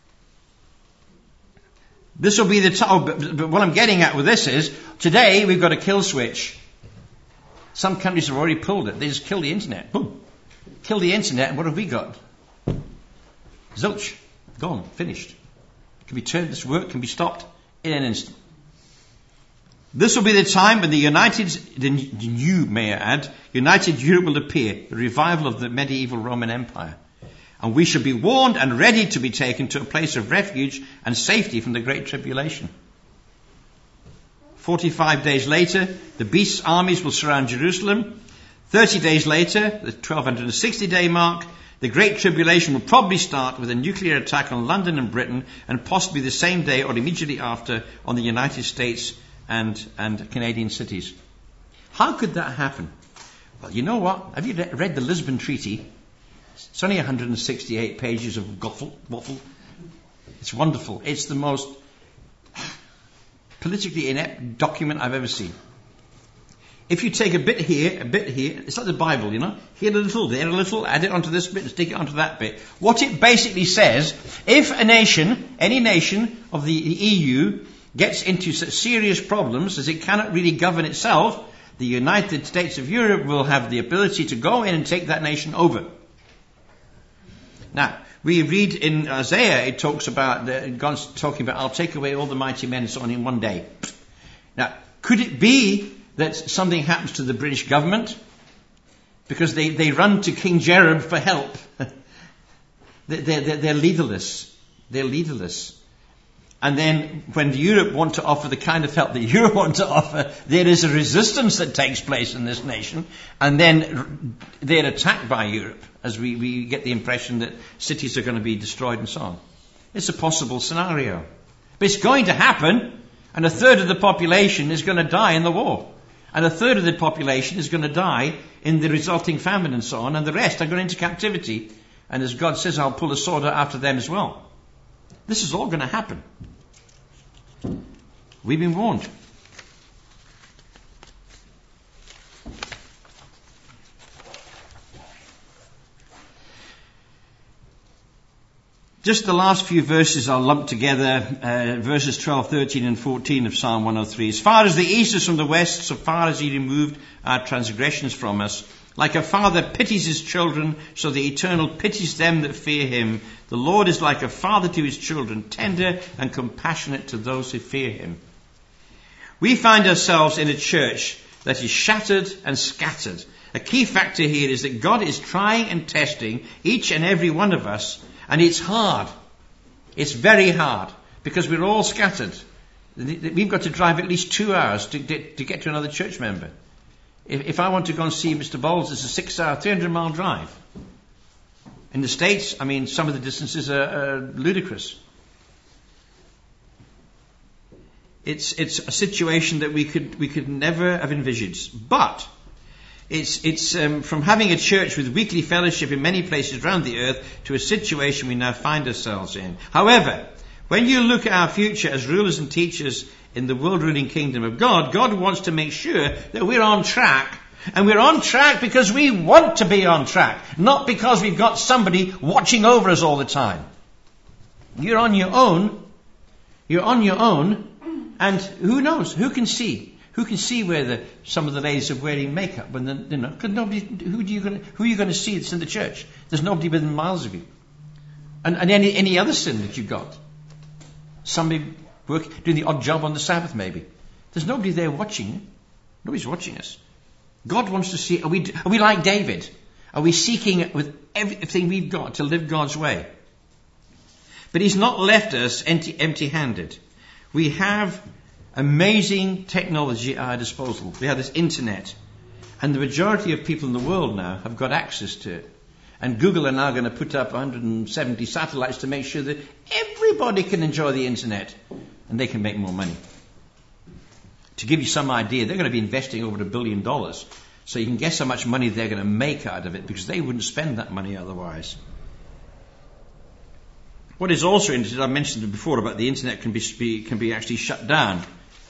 This will be the time, but, but what I'm getting at with this is, today we've got a kill switch. Some countries have already pulled it. They just kill the internet. Boom. Kill the internet, and what have we got? Zilch. Gone. Finished. It can be turned, this work can be stopped in an instant. This will be the time when the United, the new, may I add, United Europe will appear, the revival of the medieval Roman Empire. And we shall be warned and ready to be taken to a place of refuge and safety from the Great Tribulation. Forty-five days later, the beast's armies will surround Jerusalem. Thirty days later, the twelve sixty day mark, the Great Tribulation will probably start with a nuclear attack on London and Britain, and possibly the same day or immediately after on the United States and, and Canadian cities. How could that happen? Well, you know what? Have you read the Lisbon Treaty? It's only one hundred sixty-eight pages of waffle. waffle. It's wonderful. It's the most politically inept document I've ever seen. If you take a bit here, a bit here, it's like the Bible, you know, here a little, there a little, add it onto this bit, stick it onto that bit. What it basically says, if a nation, any nation of the E U gets into such serious problems as it cannot really govern itself, the United States of Europe will have the ability to go in and take that nation over. Now, we read in Isaiah, it talks about, the, God's talking about, I'll take away all the mighty men and so on in one day. Now, could it be that something happens to the British government? Because they, they run to King Jerob for help. they're, they're, they're leaderless. They're leaderless. And then when Europe want to offer the kind of help that Europe want to offer, there is a resistance that takes place in this nation. And then they're attacked by Europe, as we, we get the impression that cities are going to be destroyed and so on. It's a possible scenario. But it's going to happen, and a third of the population is going to die in the war. And a third of the population is going to die in the resulting famine and so on, and the rest are going into captivity. And as God says, I'll pull a sword out after them as well. This is all going to happen. We've been warned. Just the last few verses are lumped together, uh, verses twelve, thirteen and fourteen of Psalm one oh three. As far as the east is from the west, so far as he removed our transgressions from us. Like a father pities his children, so the Eternal pities them that fear him. The Lord is like a father to his children, tender and compassionate to those who fear him. We find ourselves in a church that is shattered and scattered. A key factor here is that God is trying and testing each and every one of us, and it's hard. It's very hard, because we're all scattered. We've got to drive at least two hours to get to, get to another church member. If, if I want to go and see Mister Bowles, it's a six-hour, three hundred mile drive. In the States, I mean, some of the distances are, are ludicrous. It's it's a situation that we could we could never have envisaged. But it's it's um, from having a church with weekly fellowship in many places around the earth to a situation we now find ourselves in. However, when you look at our future as rulers and teachers in the world-ruling kingdom of God, God wants to make sure that we're on track. And we're on track because we want to be on track, not because we've got somebody watching over us all the time. You're on your own. You're on your own. And who knows? Who can see? Who can see where the, some of the ladies are wearing makeup? When the, you know, because nobody. Who do you going? Who are you going to see that's in the church? There's nobody within miles of you. And, and any any other sin that you've got. Somebody work doing the odd job on the Sabbath, maybe. There's nobody there watching. Nobody's watching us. God wants to see. Are we are we like David? Are we seeking with everything we've got to live God's way? But He's not left us empty, empty-handed. We have amazing technology at our disposal. We have this internet. And the majority of people in the world now have got access to it. And Google are now going to put up one hundred seventy satellites to make sure that everybody can enjoy the internet. And they can make more money. To give you some idea, they're going to be investing over a billion dollars. So you can guess how much money they're going to make out of it, because they wouldn't spend that money otherwise. What is also interesting, I mentioned it before about the internet can be, can be actually shut down.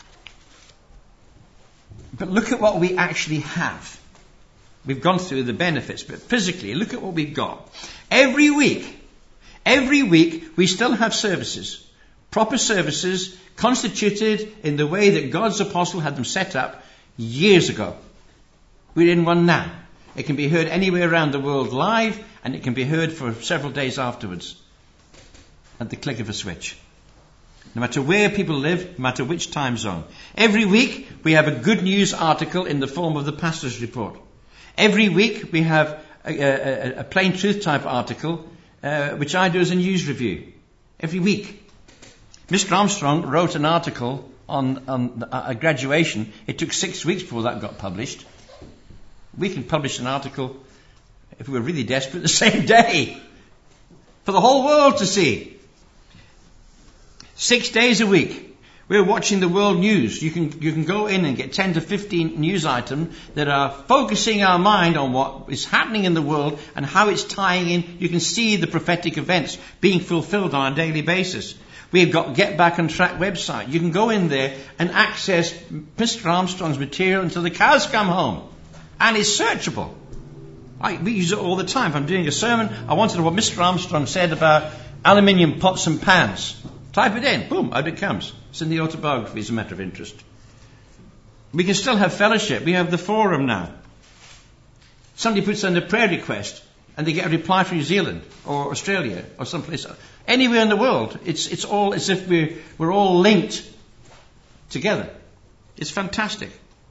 But look at what we actually have. We've gone through the benefits, but physically, look at what we've got. Every week, every week, we still have services. Proper services constituted in the way that God's apostle had them set up years ago. We're in one now. It can be heard anywhere around the world live, and it can be heard for several days afterwards at the click of a switch. No matter where people live, no matter which time zone. Every week we have a good news article in the form of the pastor's report. Every week we have a, a, a plain truth type article, uh, which I do as a news review. Every week. Mister Armstrong wrote an article on, on a graduation. It took six weeks before that got published. We can publish an article, if we were really desperate, the same day. For the whole world to see. Six days a week. We're watching the world news. You can, you can go in and get ten to fifteen news items that are focusing our mind on what is happening in the world and how it's tying in. You can see the prophetic events being fulfilled on a daily basis. We've got Get Back on Track website. You can go in there and access Mister Armstrong's material until the cows come home. And it's searchable. I, we use it all the time. If I'm doing a sermon, I want to know what Mister Armstrong said about aluminium pots and pans. Type it in. Boom, out it comes. It's in the autobiography as a matter of interest. We can still have fellowship. We have the forum now. Somebody puts in a prayer request and they get a reply from New Zealand or Australia or someplace else. Anywhere in the world, it's it's all as if we're, we're all linked together. It's fantastic.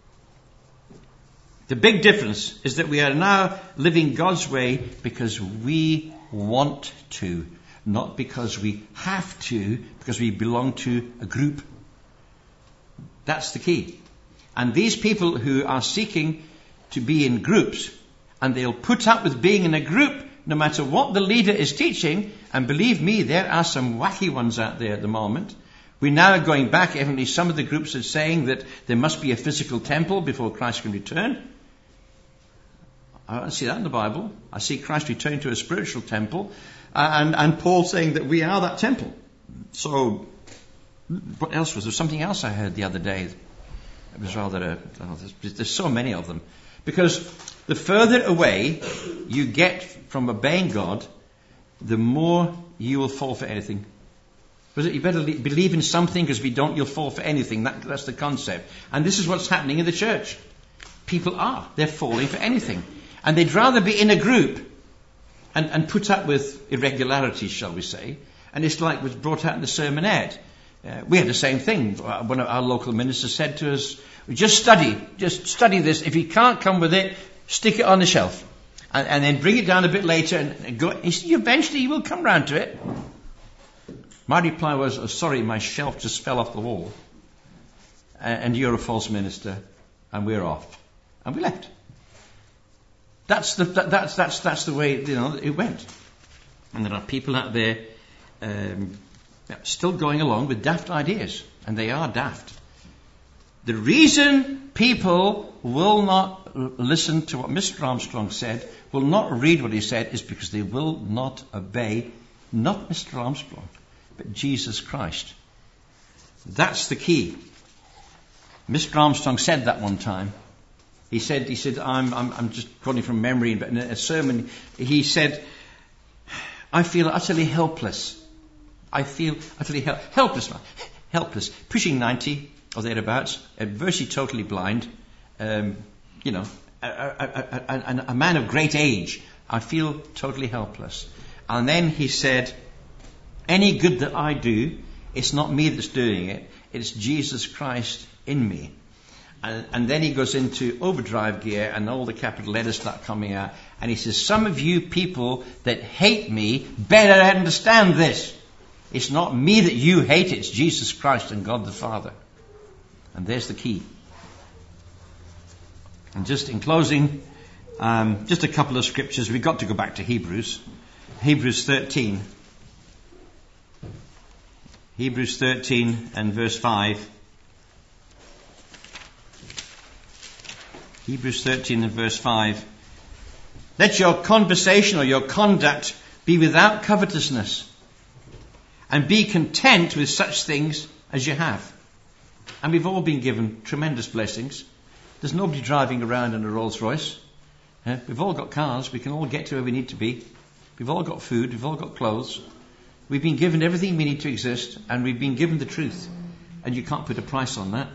The big difference is that we are now living God's way because we want to. Not because we have to, because we belong to a group. That's the key. And these people who are seeking to be in groups, and they'll put up with being in a group no matter what the leader is teaching, and believe me, there are some wacky ones out there at the moment. We're now going back, evidently some of the groups are saying that there must be a physical temple before Christ can return. I don't see that in the Bible. I see Christ returning to a spiritual temple. And, and Paul saying that we are that temple. So, what else was there? Something else I heard the other day. It was rather, a, oh, there's, there's so many of them. Because the further away you get from obeying God, the more you will fall for anything. You better believe in something, because if you don't, you'll fall for anything. That, that's the concept. And this is what's happening in the church. People are. They're falling for anything. And they'd rather be in a group And, and put up with irregularities, shall we say. And it's like was brought out in the sermonette. Uh, we had the same thing. One of our local ministers said to us, just study, just study this. If you can't come with it, stick it on the shelf. And, and then bring it down a bit later. And, and go. He said, eventually you will come round to it. My reply was, oh, sorry, my shelf just fell off the wall. And, and you're a false minister. And we're off. And we left. That's the that, that's that's that's the way, you know, it went. And there are people out there um, still going along with daft ideas, and they are daft. The reason people will not listen to what Mister Armstrong said, will not read what he said, is because they will not obey not Mister Armstrong, but Jesus Christ. That's the key. Mister Armstrong said that one time. He said, he said, I'm, I'm, I'm just quoting from memory, but in a sermon, he said, I feel utterly helpless. I feel utterly hel- helpless, helpless, pushing ninety or thereabouts, virtually totally blind, um, you know, a, a, a, a, a man of great age. I feel totally helpless. And then he said, any good that I do, it's not me that's doing it, it's Jesus Christ in me. And, and then he goes into overdrive gear and all the capital letters start coming out. And he says, some of you people that hate me better understand this. It's not me that you hate, it's Jesus Christ and God the Father. And there's the key. And just in closing, um, just a couple of scriptures. We've got to go back to Hebrews. Hebrews thirteen. Hebrews thirteen and verse five. Hebrews thirteen and verse five. Let your conversation or your conduct be without covetousness, and be content with such things as you have. And we've all been given tremendous blessings. There's nobody driving around in a Rolls Royce. Uh, we've all got cars. We can all get to where we need to be. We've all got food. We've all got clothes. We've been given everything we need to exist, and we've been given the truth. And you can't put a price on that.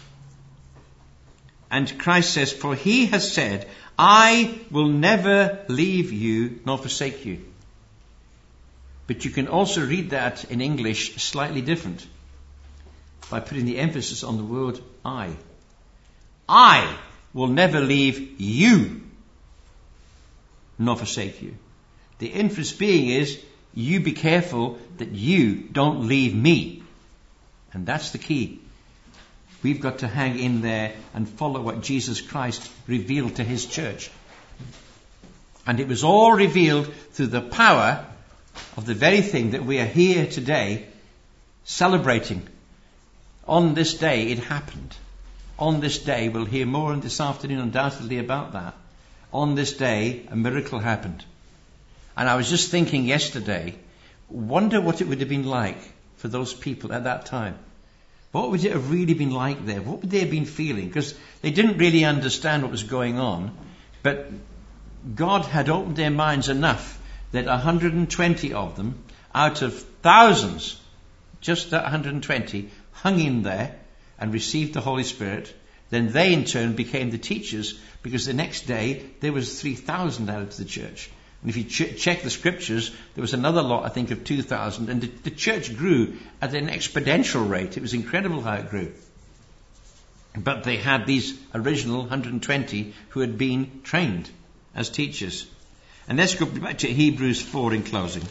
And Christ says, for he has said, I will never leave you nor forsake you. But you can also read that in English slightly different, by putting the emphasis on the word I. I will never leave you nor forsake you. The inference being is, you be careful that you don't leave me. And that's the key. We've got to hang in there and follow what Jesus Christ revealed to his church. And it was all revealed through the power of the very thing that we are here today celebrating. On this day it happened. On this day, we'll hear more this afternoon undoubtedly about that. On this day, a miracle happened. And I was just thinking yesterday, wonder what it would have been like for those people at that time. What would it have really been like there? What would they have been feeling? Because they didn't really understand what was going on. But God had opened their minds enough that one hundred twenty of them, out of thousands, just that one hundred twenty, hung in there and received the Holy Spirit. Then they in turn became the teachers, because the next day there was three thousand added to the church. And if you ch- check the scriptures, there was another lot, I think, of two thousand. And the, the church grew at an exponential rate. It was incredible how it grew. But they had these original one hundred twenty who had been trained as teachers. And let's go back to Hebrews four in closing.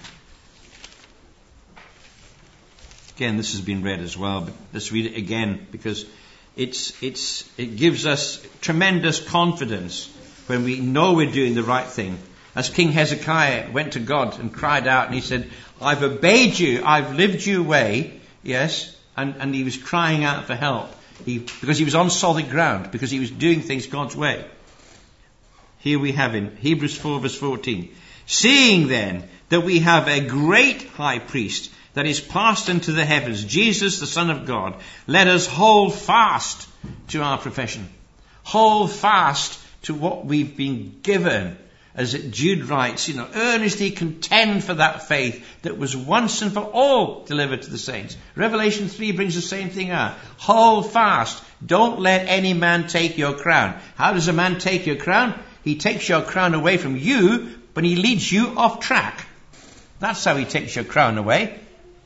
Again, this has been read as well, but let's read it again, because it's it's it gives us tremendous confidence when we know we're doing the right thing. As King Hezekiah went to God and cried out, and he said, I've obeyed you, I've lived your way, yes, and, and he was crying out for help. He, because he was on solid ground, because he was doing things God's way. Here we have him, Hebrews four verse fourteen. Seeing then that we have a great high priest that is passed into the heavens, Jesus the Son of God, let us hold fast to our profession. Hold fast to what we've been given. As Jude writes, you know, earnestly contend for that faith that was once and for all delivered to the saints. Revelation three brings the same thing out. Hold fast. Don't let any man take your crown. How does a man take your crown? He takes your crown away from you, but he leads you off track. That's how he takes your crown away.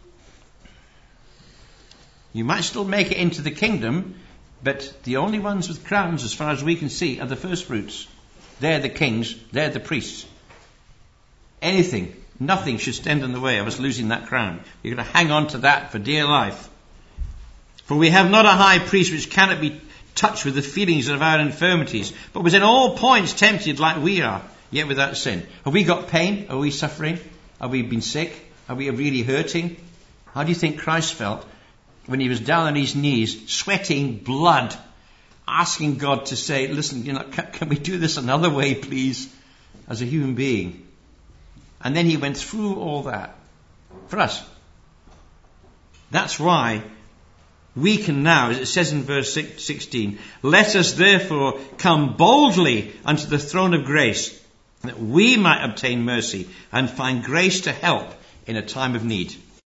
You might still make it into the kingdom, but the only ones with crowns, as far as we can see, are the first fruits. They're the kings, they're the priests. Anything, nothing should stand in the way of us losing that crown. You're going to hang on to that for dear life. For we have not a high priest which cannot be touched with the feelings of our infirmities, but was in all points tempted like we are, yet without sin. Have we got pain? Are we suffering? Have we been sick? Are we really hurting? How do you think Christ felt when he was down on his knees, sweating blood, asking God to say, listen, you know, can, can we do this another way, please, as a human being? And then he went through all that for us. That's why we can now, as it says in verse sixteen, let us therefore come boldly unto the throne of grace, that we might obtain mercy and find grace to help in a time of need.